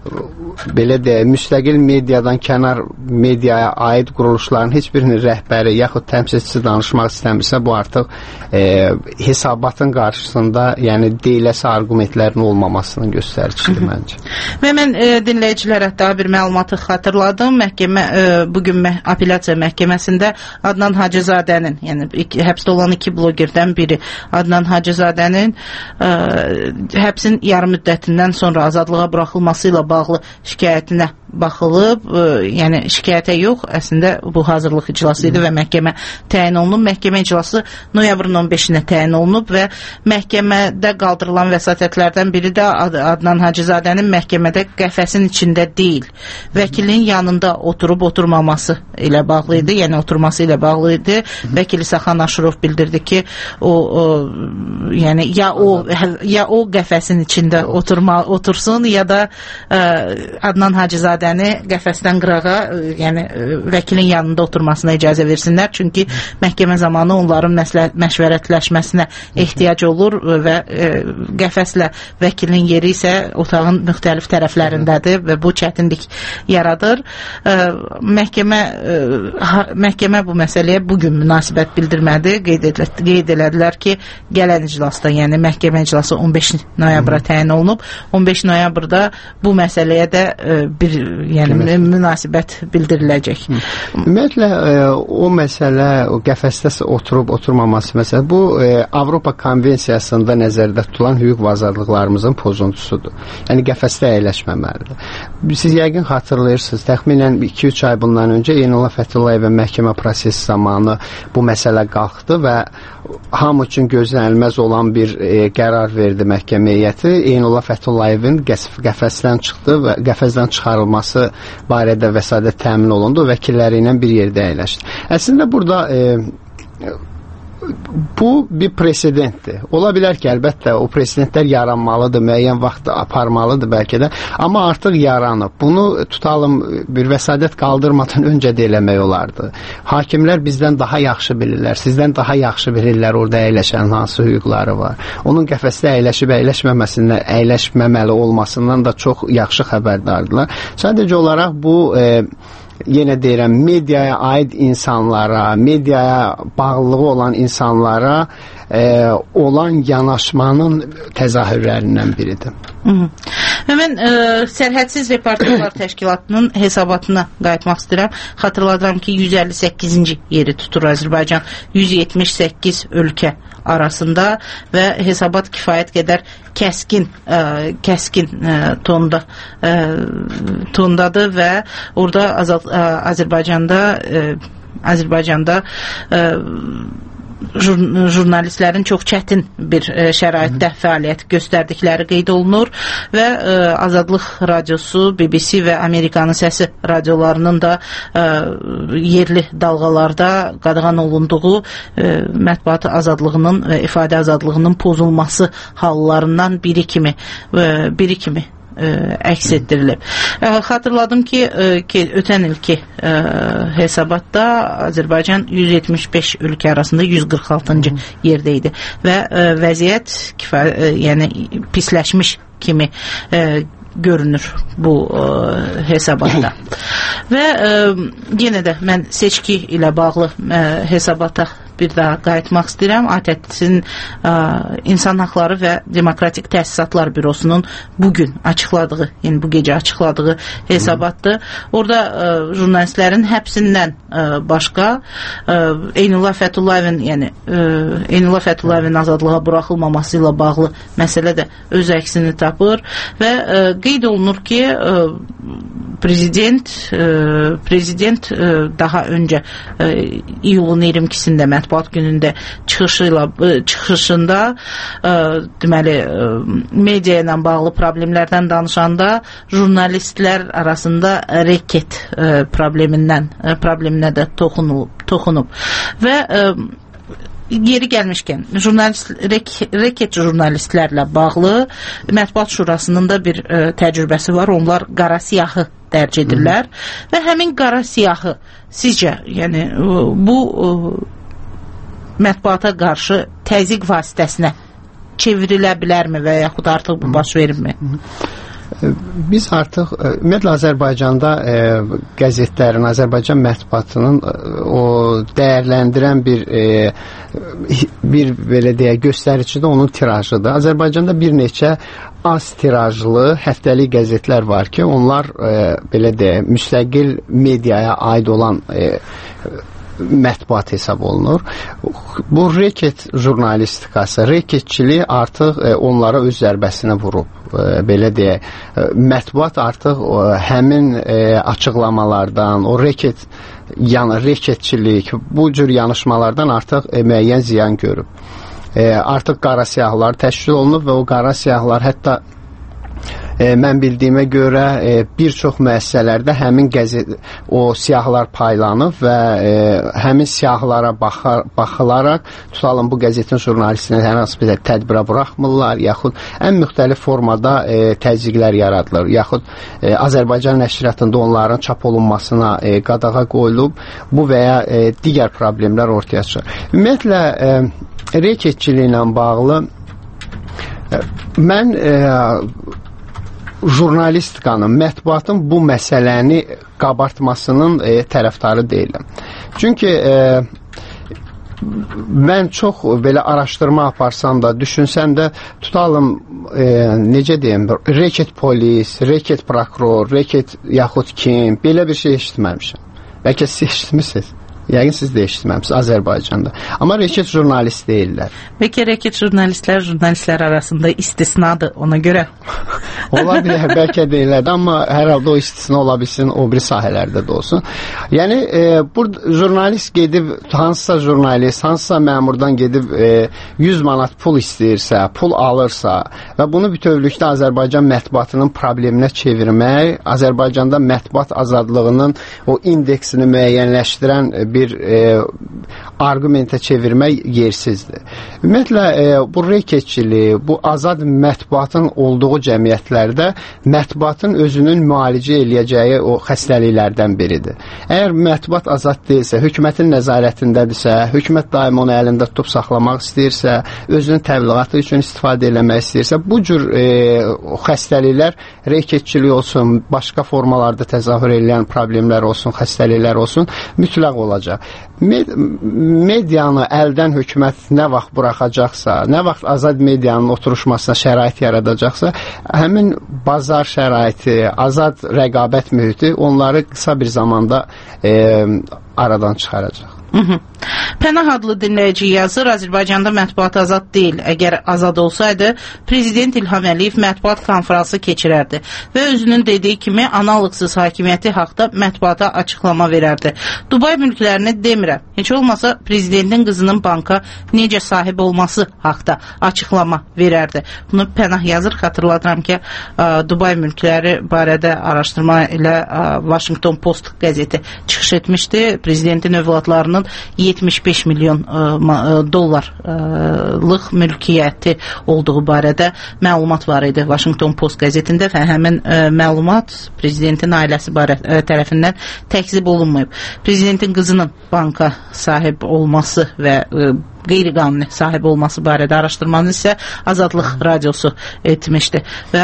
belə deyək, müstəqil mediadan kənar mediaya aid quruluşların heç birinin rəhbəri yaxud təmsilçisi danışmaq istəmirsə, bu artıq e, hesabatın qarşısında, yəni deyiləsi argumentlərin olmamasının göstəricisidir məncə. Və mən e, dinləyicilərə daha bir məlumatı xatırladım. Məhkəmə e, bugün mə apellyasiya məhkəməsində Adnan Hacızadənin, yəni iki, həbsdə olan iki blogerdən biri Adnan Hacızadənin e, həbsin yarım müddətindən sonra azadlığa buraxılması ilə bağlı şikayətinə baxılıb, e, yəni şikayətə yox, əslində bu hazırlıq iclası idi və məhkəmə təyin olunub. Məhkəmə iclası noyabrın on beşinə təyin olunub və məhkəmədə qaldırılan vəsatətlərdən biri də Ad Adnan Hacızadənin məhkəmədə qəfəsin içində deyil, vəkilin yanında oturub oturmaması ilə bağlı idi, yəni oturması ilə bağlı idi. Vəkil İsaxan Aşurov bildirdi ki, o, o yəni ya o ya o qəfəsin içində oturma otursun ya da ə, Adnan Hacızadəni qəfəsdən qırağa, ə, yəni ə, vəkilin yanında oturmasına icazə versinlər, çünki məhkəmə zamanı onların məsləhət məşvərətləşməsinə ehtiyac olur və ə, qəfəslə vəkilin yeri isə otağın müxtəlif tərəflərindədir və bu çətinlik yaradır. Ə, məhkəmə ə, ha, məhkəmə bu məsələyə bugün münasibət bildirmədi. Qeyd, edil qeyd elədilər ki, gələn iclasda, yəni məhkəmə iclası on beş noyabra təyin olunub. on beş noyabrda bu məsələyə də ə, bir yəni münasibət bildiriləcək. Ümumiyyətlə o məsələ, o qəfəsdə oturub oturmaması məsələ, bu ə, Avropa Konvensiyasında nəzərdə tutulan hüquq və azadlıqlarımızın pozuntusudur. Yəni qəfəsdə əyləşməməlidir. Siz yəqin yəqin xatırlayırsınız, təxminən iki üç ay bundan öncə Eynullah Fətullayevin məhkəmə prosesi zamanı bu məsələ qalxdı və hamı üçün gözlənilməz olan bir e, qərar verdi məhkəmə heyəti. Eynullah Fətullayevin qəfəsdən çıxdı və qəfəsdən çıxarılması barədə vəsatət təmin olundu, vəkilləri ilə bir yerdə əyləşdi. Əslində burada e, bu bir presedentdir. Ola bilər ki, əlbəttə o presidentlər yaranmalıdır, müəyyən vaxt aparmalıdır bəlkə də, amma artıq yaranıb. Bunu tutalım bir vəsadət qaldırmadan öncə də eləmək olardı. Hakimlər bizdən daha yaxşı bilirlər, sizdən daha yaxşı bilirlər orada əyləşən hansı hüquqları var. Onun qəfəsdə əyləşib əyləşməməsindən, əyləşməməli olmasından da çox yaxşı xəbərdardılar. Sadəcə olaraq bu e, yenə deyirəm, mediaya aid insanlara, mediaya bağlılığı olan insanlara e, olan yanaşmanın təzahürlərindən biridir. Hı -hı. Və mən e, Sərhədsiz Reportajlar Təşkilatının hesabatına qayıtmaq istəyirəm. Xatırladıram ki, yüz əlli səkkizinci yeri tutur Azərbaycan yüz yetmiş səkkiz ölkə arasında və hesabat kifayət qədər kəskin ə, kəskin ə, tonda ə, tondadır və orada Azad, ə, Azərbaycanda ə, Azərbaycanda ə, jur jurnalistlərin çox çətin bir ə, şəraitdə fəaliyyət göstərdikləri qeyd olunur və ə, Azadlıq Radiosu, B B C və Amerikanın Səsi radiolarının da ə, yerli dalğalarda qadağan olunduğu ə, mətbuat azadlığının və ifadə azadlığının pozulması hallarından biri kimi ə, biri kimi Ə, əks etdirilib. Ə, xatırladım ki, ə, ki ötən ilki ə, hesabatda Azərbaycan yüz yetmiş beş ölkə arasında yüz qırx altıncı yerdə idi və ə, vəziyyət kifa, ə, yəni pisləşmiş kimi ə, görünür bu ə, hesabatda. Və ə, yenə də mən seçki ilə bağlı ə, hesabata bir daha qayıtmaq istəyirəm. A T T-in İnsan Haqları və Demokratik Təsisatlar Bürosunun bugün açıqladığı, yəni bu gecə açıqladığı hesabatdır. Orada ə, jurnalistlərin həbsindən ə, başqa ə, Eynullah Fətullayevin, yəni ə, Eynullah Fətullayevin azadlığa buraxılmaması ilə bağlı məsələ də öz əksini tapır və ə, qeyd olunur ki, ə, prezident ə, prezident ə, daha öncə ə, iyulun iyirmi ikisində mətbuat günündə çıxışıyla çıxışında ə, deməli ə, media ilə bağlı problemlərdən danışanda jurnalistlər arasında reket ə, problemindən ə, probleminə də toxunub toxunub və ə, yeri gəlmişkən jurnalist rek, reket jurnalistlərlə bağlı Mətbuat Şurasının da bir ə, təcrübəsi var. Onlar qara siyahı dərc edirlər Hı. və həmin qara siyahı sizcə, yəni bu ə, mətbuata qarşı təzyiq vasitəsinə çevrilə bilərmi və yaxud artıq bu baş verirmi? Biz artıq ümumiyyətlə Azərbaycanda e, qəzetlərin, Azərbaycan mətbuatının o dəyərləndirən bir e, bir belə deyək göstəricidə onun tirajıdır. Azərbaycanda bir neçə az tirajlı həftəlik qəzetlər var ki, onlar e, belə deyək müstəqil mediaya aid olan e, mətbuat hesab olunur. Bu reket jurnalistikası, reketçiliyi artıq e, onlara öz zərbəsinə vurub. E, belə deyək, e, mətbuat artıq e, həmin e, açıqlamalardan, o reket yəni reketçilik, bu cür yanışmalardan artıq e, müəyyən ziyan görüb. E, artıq qara siyahlar təşkil olunub və o qara siyahlar hətta E, mən bildiyimə görə e, bir çox müəssisələrdə həmin qəzet, o siyahlar paylanıb və e, həmin siyahlara baxar, baxılaraq tutalım bu qəzetin jurnalistini hər hansı bir tədbirə buraxmırlar, yaxud ən müxtəlif formada e, təzyiqlər yaradılır, yaxud e, Azərbaycan nəşriyyatında onların çap olunmasına e, qadağa qoyulub, bu və ya e, digər problemlər ortaya çıxır. Ümumiyyətlə e, reketçiliyi ilə bağlı e, mən e, jurnalistikanın, mətbuatın bu məsələni qabartmasının e, tərəfdarı deyiləm. Çünki e, mən çox belə araşdırma aparsam da, düşünsəm də tutalım, e, necə deyim, reket polis, reket prokuror, reket yaxud kim, belə bir şey eşitməmişəm. Bəlkə siz eşitmişsiniz. Yəqin siz də eşitməmisiniz Azərbaycanda. Amma reket jurnalist deyirlər. Bəlkə reket jurnalistlər jurnalistlər arasında istisnadır ona görə. Ola bilər, bəlkə deyirlər, amma hər halda o istisna ola bilsin, o biri sahələrdə də olsun. Yəni, e, burada jurnalist gedib, hansısa jurnalist, hansısa məmurdan gedib e, yüz manat pul istəyirsə, pul alırsa və bunu bütövlükdə Azərbaycan mətbuatının probleminə çevirmək, Azərbaycanda mətbuat azadlığının o indeksini müəyyənləşdirən bir e, argumentə çevirmək yersizdir. Ümumiyyətlə, e, bu reketçiliyi, bu azad mətbuatın olduğu cəmiyyətlərdə mətbuatın özünün müalicə eləyəcəyi o xəstəliklərdən biridir. Əgər mətbuat azad deyilsə, hökumətin nəzarətindədirsə, hökumət daim onu əlində tutub saxlamaq istəyirsə, özünün təbliğatı üçün istifadə eləmək istəyirsə, bu cür e, xəstəliklər, reketçilik olsun, başqa formalarda təzahür edən problemlər olsun, xəstəliklər olsun, mütləq olacaq. Med medianı əldən hökumət nə vaxt buraxacaqsa, nə vaxt azad medianın oturuşmasına şərait yaradacaqsa, həmin bazar şəraiti, azad rəqabət mühiti onları qısa bir zamanda e, aradan çıxaracaq. Hı -hı. Pənah adlı dinləyici yazır, Azərbaycanda mətbuat azad deyil. Əgər azad olsaydı, Prezident İlham Əliyev mətbuat konfransı keçirərdi və özünün dediyi kimi analoqsuz hakimiyyəti haqda mətbuata açıqlama verərdi. Dubay mülklərini demirəm. Heç olmasa Prezidentin qızının banka necə sahib olması haqda açıqlama verərdi. Bunu Pənah yazır. Xatırladıram ki, Dubay mülkləri barədə araşdırma ilə Washington Post qəzeti çıxış etmişdi. Prezidentin övladlarının yetmiş beş milyon dollarlıq mülkiyyəti olduğu barədə məlumat var idi Washington Post qəzetində və həmin məlumat prezidentin ailəsi barədə tərəfindən təkzib olunmayıb. Prezidentin qızının banka sahib olması və qeyri-qanuni sahib olması barədə araşdırmanı isə Azadlıq Radiosu etmişdi və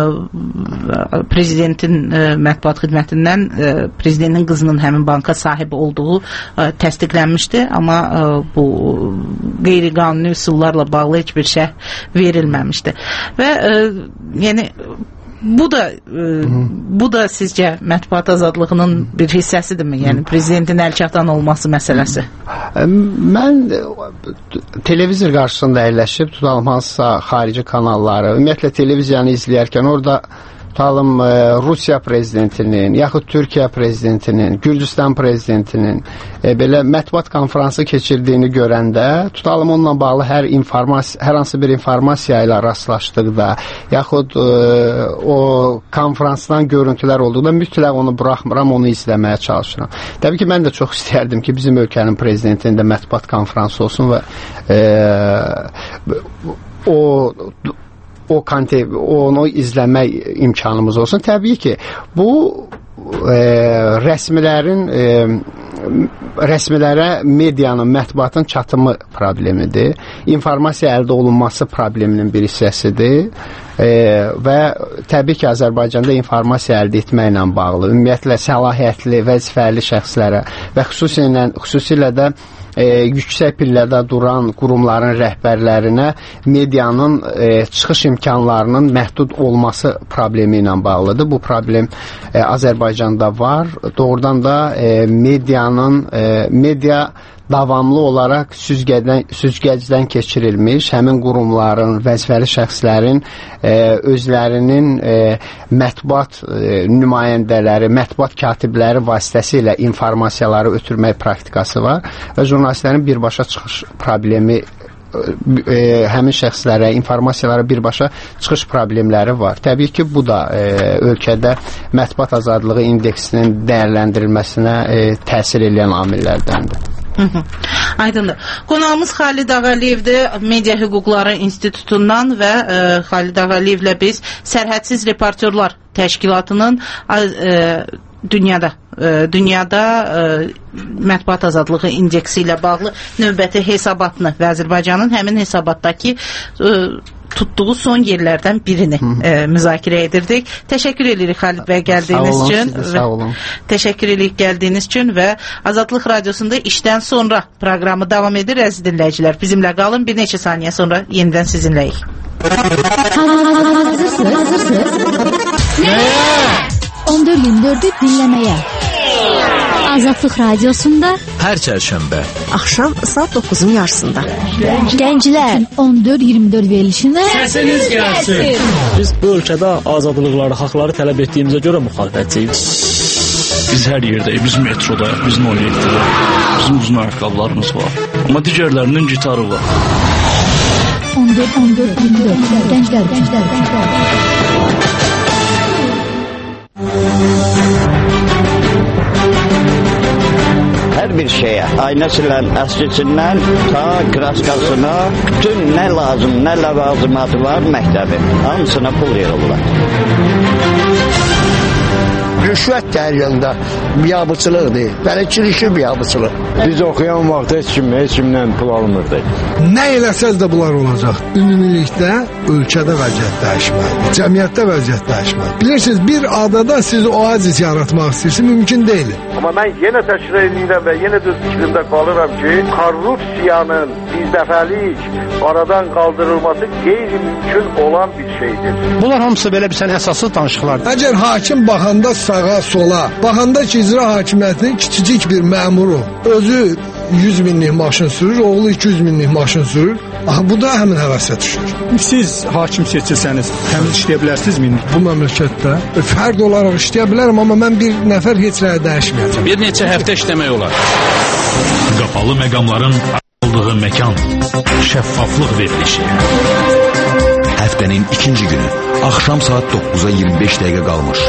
e, prezidentin e, mətbuat xidmətindən e, prezidentin qızının həmin banka sahib olduğu e, təsdiqlənmişdi, amma e, bu qeyri-qanuni üsullarla bağlı heç bir şey verilməmişdi və e, yəni bu da e, bu da sizcə mətbuat azadlığının bir hissəsidirmi? Yəni prezidentin əlçatan olması məsələsi. Mən televizor qarşısında əyləşib tutalım hansısa xarici kanalları, ümumiyyətlə televiziyanı izləyərkən orada tutalım Rusiya prezidentinin, yaxud Türkiyə prezidentinin, Gürcüstan prezidentinin e, belə mətbuat konfransı keçirdiyini görəndə, tutalım onunla bağlı hər informasiya, hər hansı bir informasiya ilə rastlaşdıqda, yaxud e, o konfransdan görüntülər olduqda mütləq onu buraxmıram, onu izləməyə çalışıram. Təbii ki, mən də çox istərdim ki, bizim ölkənin prezidentinin də mətbuat konfransı olsun və e, o o konte onu izləmək imkanımız olsun. Təbii ki, bu e, rəsmilərin e, rəsmilərə medianın, mətbuatın çatımı problemidir. İnformasiya əldə olunması probleminin bir hissəsidir. E, və təbii ki, Azərbaycanda informasiya əldə etməklə bağlı, ümumiyyətlə səlahiyyətli, vəzifəli şəxslərə və xüsusilə, xüsusilə də E, yüksək pillədə duran qurumların rəhbərlərinə medianın e, çıxış imkanlarının məhdud olması problemi ilə bağlıdır. Bu problem e, Azərbaycanda var. Doğrudan da e, medianın, e, media davamlı olaraq süzgəcdən, süzgəcdən keçirilmiş, həmin qurumların, vəzifəli şəxslərin e, özlərinin e, mətbuat e, nümayəndələri, mətbuat katibləri vasitəsilə informasiyaları ötürmək praktikası var və jurnalistlərin birbaşa çıxış problemi e, həmin şəxslərə, informasiyalara birbaşa çıxış problemləri var. Təbii ki, bu da e, ölkədə mətbuat azadlığı indeksinin dəyərləndirilməsinə e, təsir edən amillərdəndir. Aydındır. Qonağımız Xalid Ağaliyevdir, Media Hüquqları İnstitutundan və e, Xalid Ağaliyevlə biz Sərhədsiz Reportyorlar Təşkilatının e, dünyada e, dünyada e, mətbuat azadlığı indeksi ilə bağlı növbəti hesabatını və Azərbaycanın həmin hesabatdakı e, tutduğu son yerlərdən birini e, müzakirə edirdik. Təşəkkür edirik Xalid bəy gəldiyiniz üçün. Sağ olun. Təşəkkür edirik gəldiyiniz üçün və Azadlıq Radiosunda işdən sonra proqramı davam edir əziz dinləyicilər. Bizimlə qalın. Bir neçə saniyə sonra yenidən sizinləyik. on dörd iyirmi dördü dinləməyə. Azadlıq radiosunda hər çərşənbə axşam saat doqquzun yarısında gənclər on dörd iyirmi dörd verilişində səsiniz gəlsin. Biz bu ölkədə azadlıqları, haqları tələb etdiyimizə görə müxalifətçiyik. Biz hər yerdə, biz metroda, biz nollikdə, bizim uzun ayaqqabılarımız var. Amma digərlərinin gitarı var. on dörd on dörd iyirmi dörd gənclər, gənclər, gənclər. Hər bir şeyə, aynəsindən, əskisindən, ta kraskasına, bütün nə lazım, nə ləvazimatı var məktəbi, hamısına pul yığırlar. Rüşvət dəryanında biabıçılıqdır, bələdçilikli biabıçılıq. Biz oxuyan vaxt heç kim, heç kimdən pul almırdı. Nə eləsəz də bunlar olacaq. Ümumilikdə ölkədə vəziyyət dəyişməlidir, cəmiyyətdə vəziyyət dəyişməlidir. Bilirsiniz, bir adada siz oazis yaratmaq istəyirsiniz, mümkün deyil. Amma mən yenə təkrar edirəm və yenə də fikrimdə qalıram ki, korrupsiyanın birdəfəlik aradan qaldırılması qeyri-mümkün olan bir şeydir. Bunlar hamısı belə bir sən əsaslı danışıqlardır. Əgər hakim baxanda sağa, sola, baxanda ki, icra hakimiyyətinin kiçicik bir məmuru özü yüz minlik maşın sürür, oğlu iki yüz minlik maşın sürür. Aha, bu da həmin həvəsə düşür. Siz hakim seçilsəniz, təmiz işləyə bilərsinizmi? Bu məmləkətdə fərd olaraq işləyə bilərəm, amma mən bir nəfər heç nəyə dəyişməyəcəm. Bir neçə həftə işləmək olar. Qapalı məqamların aldığı məkan, şəffaflıq verilişi. Həftənin ikinci günü, axşam saat doqquza iyirmi beş dəqiqə qalmış.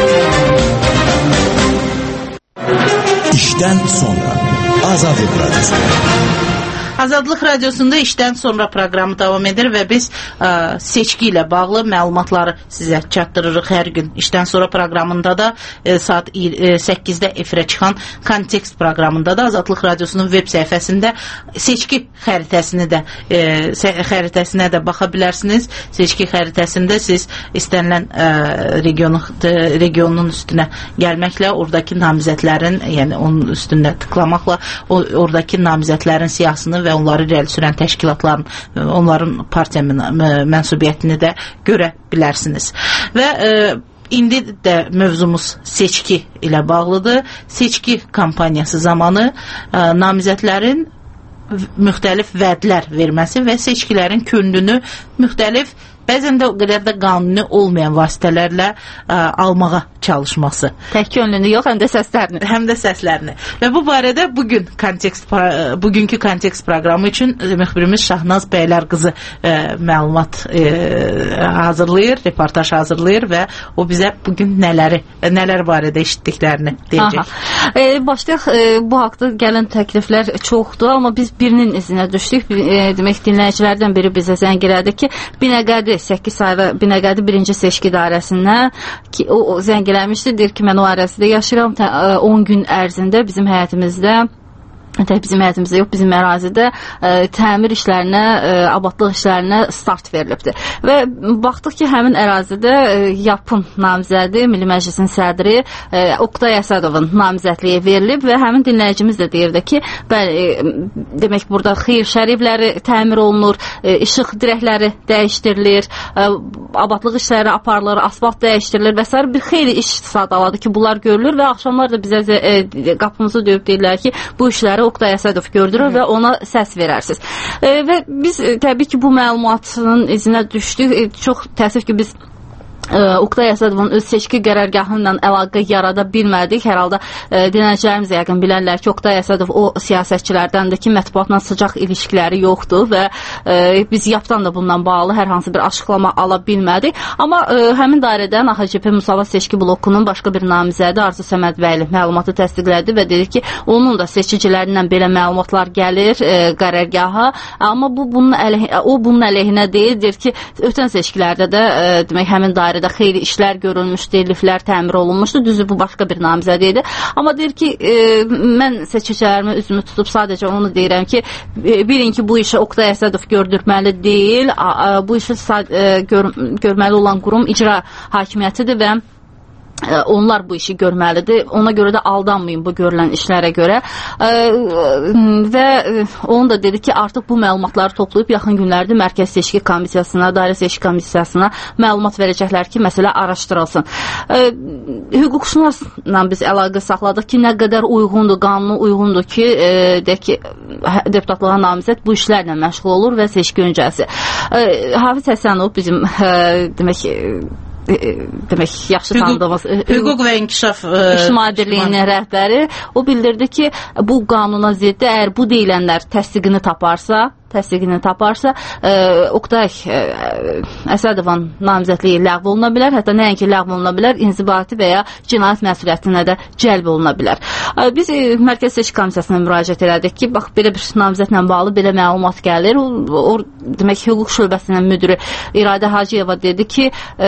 İşdən sonra Azadlıq Radyosu. Azadlıq Radiosunda işdən sonra proqramı davam edir və biz ə, seçki ilə bağlı məlumatları sizə çatdırırıq hər gün. İşdən sonra proqramında da ə, saat səkkizdə efirə çıxan Kontekst proqramında da Azadlıq Radiosunun web səhifəsində seçki xəritəsini də ə, xəritəsinə də baxa bilərsiniz. Seçki xəritəsində siz istənilən ə, regionu, regionun üstünə gəlməklə oradakı namizədlərin, yəni onun üstünə tıklamaqla o, oradakı namizədlərin siyahısını və onları irəli sürən təşkilatların, onların partiya mənsubiyyətini də görə bilərsiniz. Və e, indi də mövzumuz seçki ilə bağlıdır. Seçki kampaniyası zamanı e, namizədlərin müxtəlif vədlər verməsi və seçkilərin könlünü müxtəlif, bəzən də o qədər də qanuni olmayan vasitələrlə ə, almağa çalışması. Tək könlünü yox, həm də səslərini. Həm də səslərini. Və bu barədə bugün kontekst, bugünkü kontekst proqramı üçün müxbirimiz Şahnaz Bəylər qızı ə, məlumat ə, hazırlayır, reportaj hazırlayır və o bizə bugün nələri, nələr barədə eşitdiklərini deyəcək. E, başlayaq, e, bu haqda gələn təkliflər çoxdur, amma biz birinin izinə düşdük. E, demək, dinləyicilərdən biri bizə zəng elədi ki, Binəqədi səkkiz saylı Binəqədi birinci seçki idarəsindən ki, o, o zəng eləmişdi, deyir ki, mən o ərazidə yaşayıram, on gün ərzində bizim həyətimizdə Tək bizim həyətimizdə yox, bizim ərazidə ə, təmir işlərinə, ə, abadlıq işlərinə start verilibdir. Və baxdıq ki, həmin ərazidə ə, yapın namizədi, Milli Məclisin sədri ə, Oqtay Əsədovun namizədliyi verilib və həmin dinləyicimiz də deyirdi ki, bəli, demək burada xeyir şərifləri təmir olunur, ə, işıq dirəkləri dəyişdirilir, ə, abadlıq işləri aparılır, asfalt dəyişdirilir və s. bir xeyli iş sadaladı ki, bunlar görülür və axşamlar da bizə ə, qapımızı döyüb deyirlər ki, bu işləri Oqtay Əsədov gördürür və ona səs verərsiniz. E, və biz e, təbii ki, bu məlumatın izinə düşdük. E, çox təəssüf ki, biz Oqtay Əsədovun öz seçki qərargahı ilə əlaqə yarada bilmədik. Hər halda e, dinləyicilərimiz yəqin bilənlər ki, Oqtay Əsədov o siyasətçilərdəndir ki, mətbuatla sıcaq ilişkiləri yoxdur və e, biz yapdan da bundan bağlı hər hansı bir açıqlama ala bilmədik. Amma e, həmin dairədən A X C P Musavat seçki blokunun başqa bir namizədi Arzu Səmədbəyli məlumatı təsdiqlədi və dedi ki, onun da seçicilərindən belə məlumatlar gəlir e, qərargaha, amma bu bunun əleyhinə, o bunun əleyhinə deyil, deyir ki, ötən seçkilərdə də e, demək həmin dairə da xeyli işlər görülmüşdü, liflər təmir olunmuşdu. Düzü bu başqa bir namizədi idi. Amma deyir ki, e, mən seçicilərimi üzümü tutub sadəcə onu deyirəm ki, e, bilin ki, bu işi Oqtay Əsədov gördürməli deyil. A, a, bu işi e, gör, görməli olan qurum icra hakimiyyətidir və onlar bu işi görməlidir. Ona görə də aldanmayın bu görülən işlərə görə. Və onu da dedi ki, artıq bu məlumatları toplayıb yaxın günlərdə Mərkəz Seçki Komissiyasına, Dairə Seçki Komissiyasına məlumat verəcəklər ki, məsələ araşdırılsın. Hüquqşünasla biz əlaqə saxladıq ki, nə qədər uyğundur, qanuna uyğundur ki, deyək ki, deputatlığa namizəd bu işlərlə məşğul olur və seçki öncəsi. Hafiz Həsənov bizim demək demək yaxşı tanıdığımız Hüquq və İnkişaf İctimai Birliyinin rəhbəri o bildirdi ki, bu qanuna ziddir, əgər bu deyilənlər təsdiqini taparsa, təsdiqini taparsa, e, Oqtay e, Əsədovun namizədliyi ləğv oluna bilər, hətta nəinki ləğv oluna bilər, inzibati və ya cinayət məsuliyyətinə də cəlb oluna bilər. E, biz e, Mərkəz Seçki Komissiyasına müraciət elədik ki, bax, belə bir namizədlə bağlı belə məlumat gəlir. O, o demək, hüquq şöbəsinin müdürü İradə Hacıyeva dedi ki, e,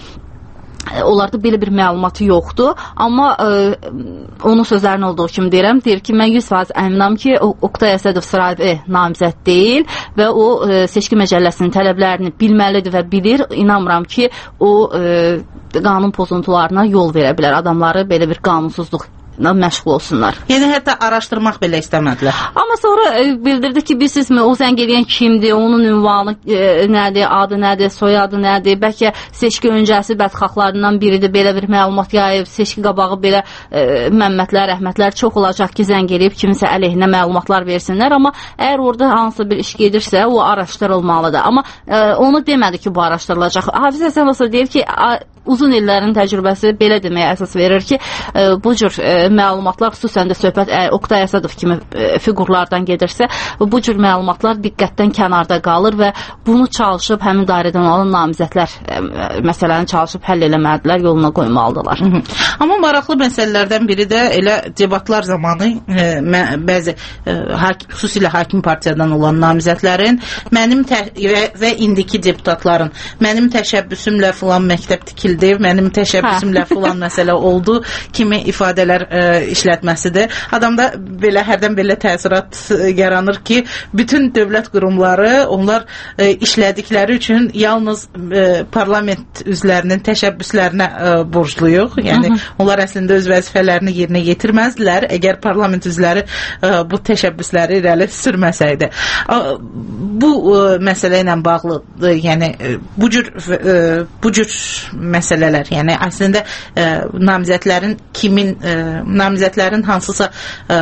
onlarda belə bir məlumatı yoxdur, amma e, onun sözlərinin olduğu kimi deyirəm, deyir ki, mən yüz faiz əminəm ki, Oqtay Əsədov sıravi namizəd deyil və o e, seçki məcəlləsinin tələblərini bilməlidir və bilir. İnanmıram ki, o e, qanun pozuntularına yol verə bilər, adamları belə bir qanunsuzluq məşğul olsunlar. Yəni hətta araşdırmaq belə istəmədilər. Amma sonra e, bildirdi ki, bilirsizmi, o zəng eləyən kimdir, onun ünvanı e, nədir, adı nədir, soyadı nədir, bəlkə seçki öncəsi bədxahlarından biridir, belə bir məlumat yayıb, seçki qabağı belə e, Məmmədlər, rəhmətlər çox olacaq ki, zəng eləyib kiminsə əleyhinə məlumatlar versinlər, amma əgər orada hansısa bir iş gedirsə, o araşdırılmalıdır. Amma e, onu demədi ki, bu araşdırılacaq. Hafiz Həsənov deyir ki, uzun illərin təcrübəsi belə deməyə əsas verir ki, e, bu cür e, məlumatlar, xüsusən də söhbət e, Oqtay Əsədov kimi e, fiqurlardan gedirsə, bu cür məlumatlar diqqətdən kənarda qalır və bunu çalışıb həmin dairədən olan namizədlər e, məsələni çalışıb həll eləmədilər, yoluna qoymalıdırlar. Hı -hı. Amma maraqlı məsələlərdən biri də elə debatlar zamanı e, mə, bəzi e, hak, xüsusilə hakim partiyadan olan namizədlərin mənim tə, və, və indiki deputatların mənim təşəbbüsümlə filan məktəb tikildi, mənim təşəbbüsümlə filan məsələ oldu kimi ifadələr e, işlətməsidir. Adamda belə hərdən belə təsirat yaranır ki, bütün dövlət qurumları onlar e, işlədikləri üçün yalnız e, parlament üzvlərinin təşəbbüslərinə e, borcluyuq. Yəni Hı -hı. onlar əslində öz vəzifələrini yerinə yetirməzdilər əgər parlament üzvləri e, bu təşəbbüsləri irəli sürməsəydi. E, bu e, məsələ ilə bağlı e, yəni e, bu cür e, bu cür məsələlər, yəni əslində e, namizədlərin kimin e, namizədlərin hansısa e,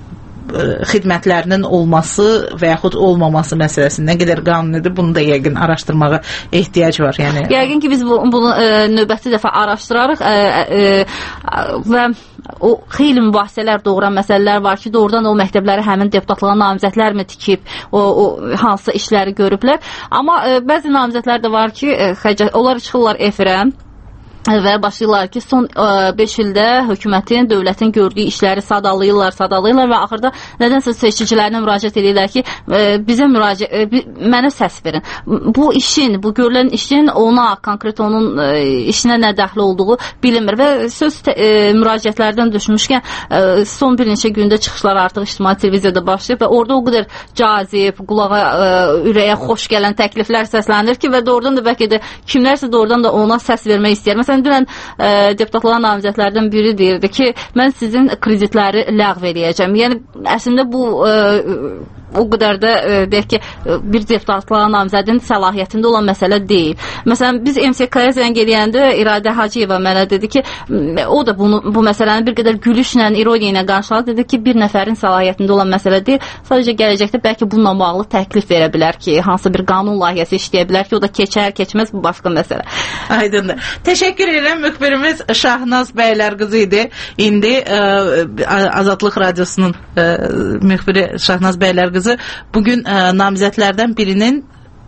xidmətlərinin olması və yaxud olmaması məsələsində nə qədər qanunidir, bunu da yəqin araşdırmağa ehtiyac var. Yəni yəqin ki, biz bu, bunu e, növbəti dəfə araşdırarıq e, e, və o xeyli mübahisələr doğuran məsələlər var ki, doğrudan o məktəbləri həmin deputatlığa namizədlər mi tikib, o, o hansısa işləri görüblər. Amma e, bəzi namizədlər də var ki, e, xəcə, onlar çıxırlar efirə və başlayırlar ki, son beş ildə hökumətin, dövlətin gördüyü işləri sadalayırlar, sadalayırlar və axırda nədənsə seçicilərinə müraciət edirlər ki, bizə müraciət, mənə səs verin. Bu işin, bu görülən işin ona, konkret onun işinə nə dəxli olduğu bilinmir və söz müraciətlərdən düşmüşkən son bir neçə gündə çıxışlar artıq ictimai televiziyada başlayıb və orada o qədər cazib, qulağa, ürəyə xoş gələn təkliflər səslənir ki, və doğrudan da bəlkə də kimlərsə doğrudan da ona səs vermək istəyir. Məsələn, dünən e, deputatlığa namizədlərdən biri deyirdi ki, mən sizin kreditləri ləğv eləyəcəm. Yəni, əslində bu e, o qədər də e, deyək ki, bir deputatlığa namizədin səlahiyyətində olan məsələ deyil. Məsələn, biz M S K-ya zəng eləyəndə İradə Hacıyeva mənə dedi ki, o da bunu, bu məsələni bir qədər gülüşlə, ironiya ilə qarşıladı. Dedi ki, bir nəfərin səlahiyyətində olan məsələ deyil. Sadəcə gələcəkdə bəlkə bununla bağlı təklif verə bilər ki, hansı bir qanun layihəsi işləyə bilər ki, o da keçər, keçməz, bu başqa məsələ. Aydındır. Təşəkkür edirəm. Müxbirimiz Şahnaz Bəylər qızı idi. İndi ə, Azadlıq Radiosunun ə, müxbiri Şahnaz Bəylər qızı bugün ə, namizədlərdən birinin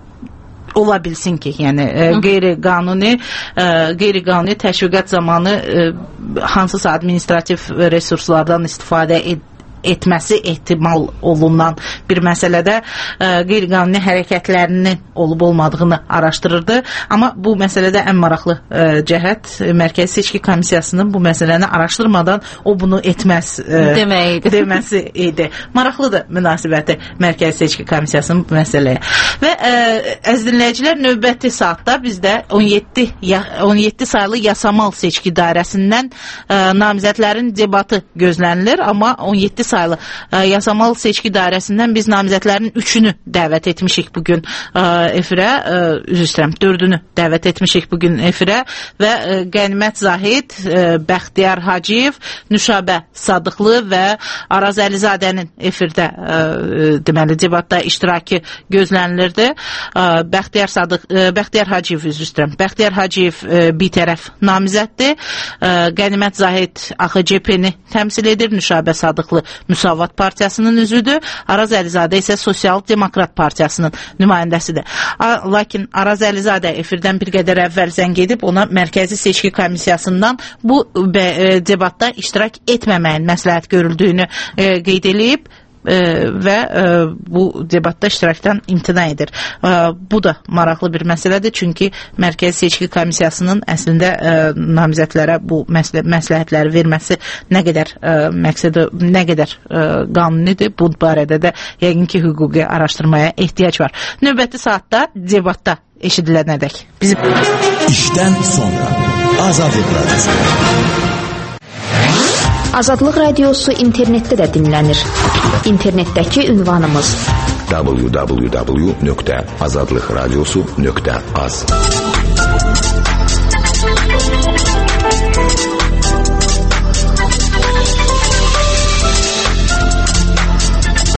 ola bilsin ki, yəni ə, qeyri-qanuni ə, qeyri-qanuni təşviqat zamanı ə, hansısa administrativ resurslardan istifadə ed etməsi ehtimal olunan bir məsələdə ə, qeyri-qanuni hərəkətlərinin olub-olmadığını araşdırırdı. Amma bu məsələdə ən maraqlı ə, cəhət Mərkəzi Seçki Komissiyasının bu məsələni araşdırmadan o bunu etməz ə, Deməydi. deməsi idi. Maraqlıdır münasibəti Mərkəzi Seçki Komissiyasının bu məsələyə. Və ə, əziz dinləyicilər, növbəti saatda bizdə on yeddi, on yeddi saylı yasamal seçki dairəsindən ə, namizədlərin debatı gözlənilir. Amma on yeddi saylı ə, yasamal seçki dairəsindən biz namizədlərin üçünü dəvət etmişik bugün ə, efirə, ə, üzr istəyirəm, dördünü dəvət etmişik bugün efirə və ə, Qənimət Zahid, ə, Bəxtiyar Hacıyev, Nüşabə Sadıqlı və Araz Əlizadənin efirdə ə, deməli debatda iştirakı gözlənilirdi. Ə, Bəxtiyar Sadıq, ə, Bəxtiyar Hacıyev üzr istəyirəm. Bəxtiyar Hacıyev ə, bir tərəf namizəddir. Ə, Qənimət Zahid A X C P-ni təmsil edir. Nüşabə Sadıqlı Müsavat Partiyasının üzvüdür. Araz Əlizadə isə Sosial Demokrat Partiyasının nümayəndəsidir. A, lakin Araz Əlizadə efirdən bir qədər əvvəl zəng edib ona Mərkəzi Seçki Komissiyasından bu bə, e, debatda iştirak etməməyin məsləhət görüldüyünü e, qeyd edib e, və e, bu debatda iştirakdan imtina edir. E, bu da maraqlı bir məsələdir, çünki Mərkəzi Seçki Komissiyasının əslində e, namizədlərə bu məslə, məsləhətləri verməsi nə qədər e, məqsədi, nə qədər e, qanunidir, bu barədə də yəqin ki, hüquqi araşdırmaya ehtiyac var. Növbəti saatda debatda eşidilənədək. Bizim... İşdən sonra Azadlıq Radyosu. Azadlıq Radiosu internetdə də dinlənir. İnternetdəki ünvanımız w w w nöqtə azadlıqradiosu nöqtə az.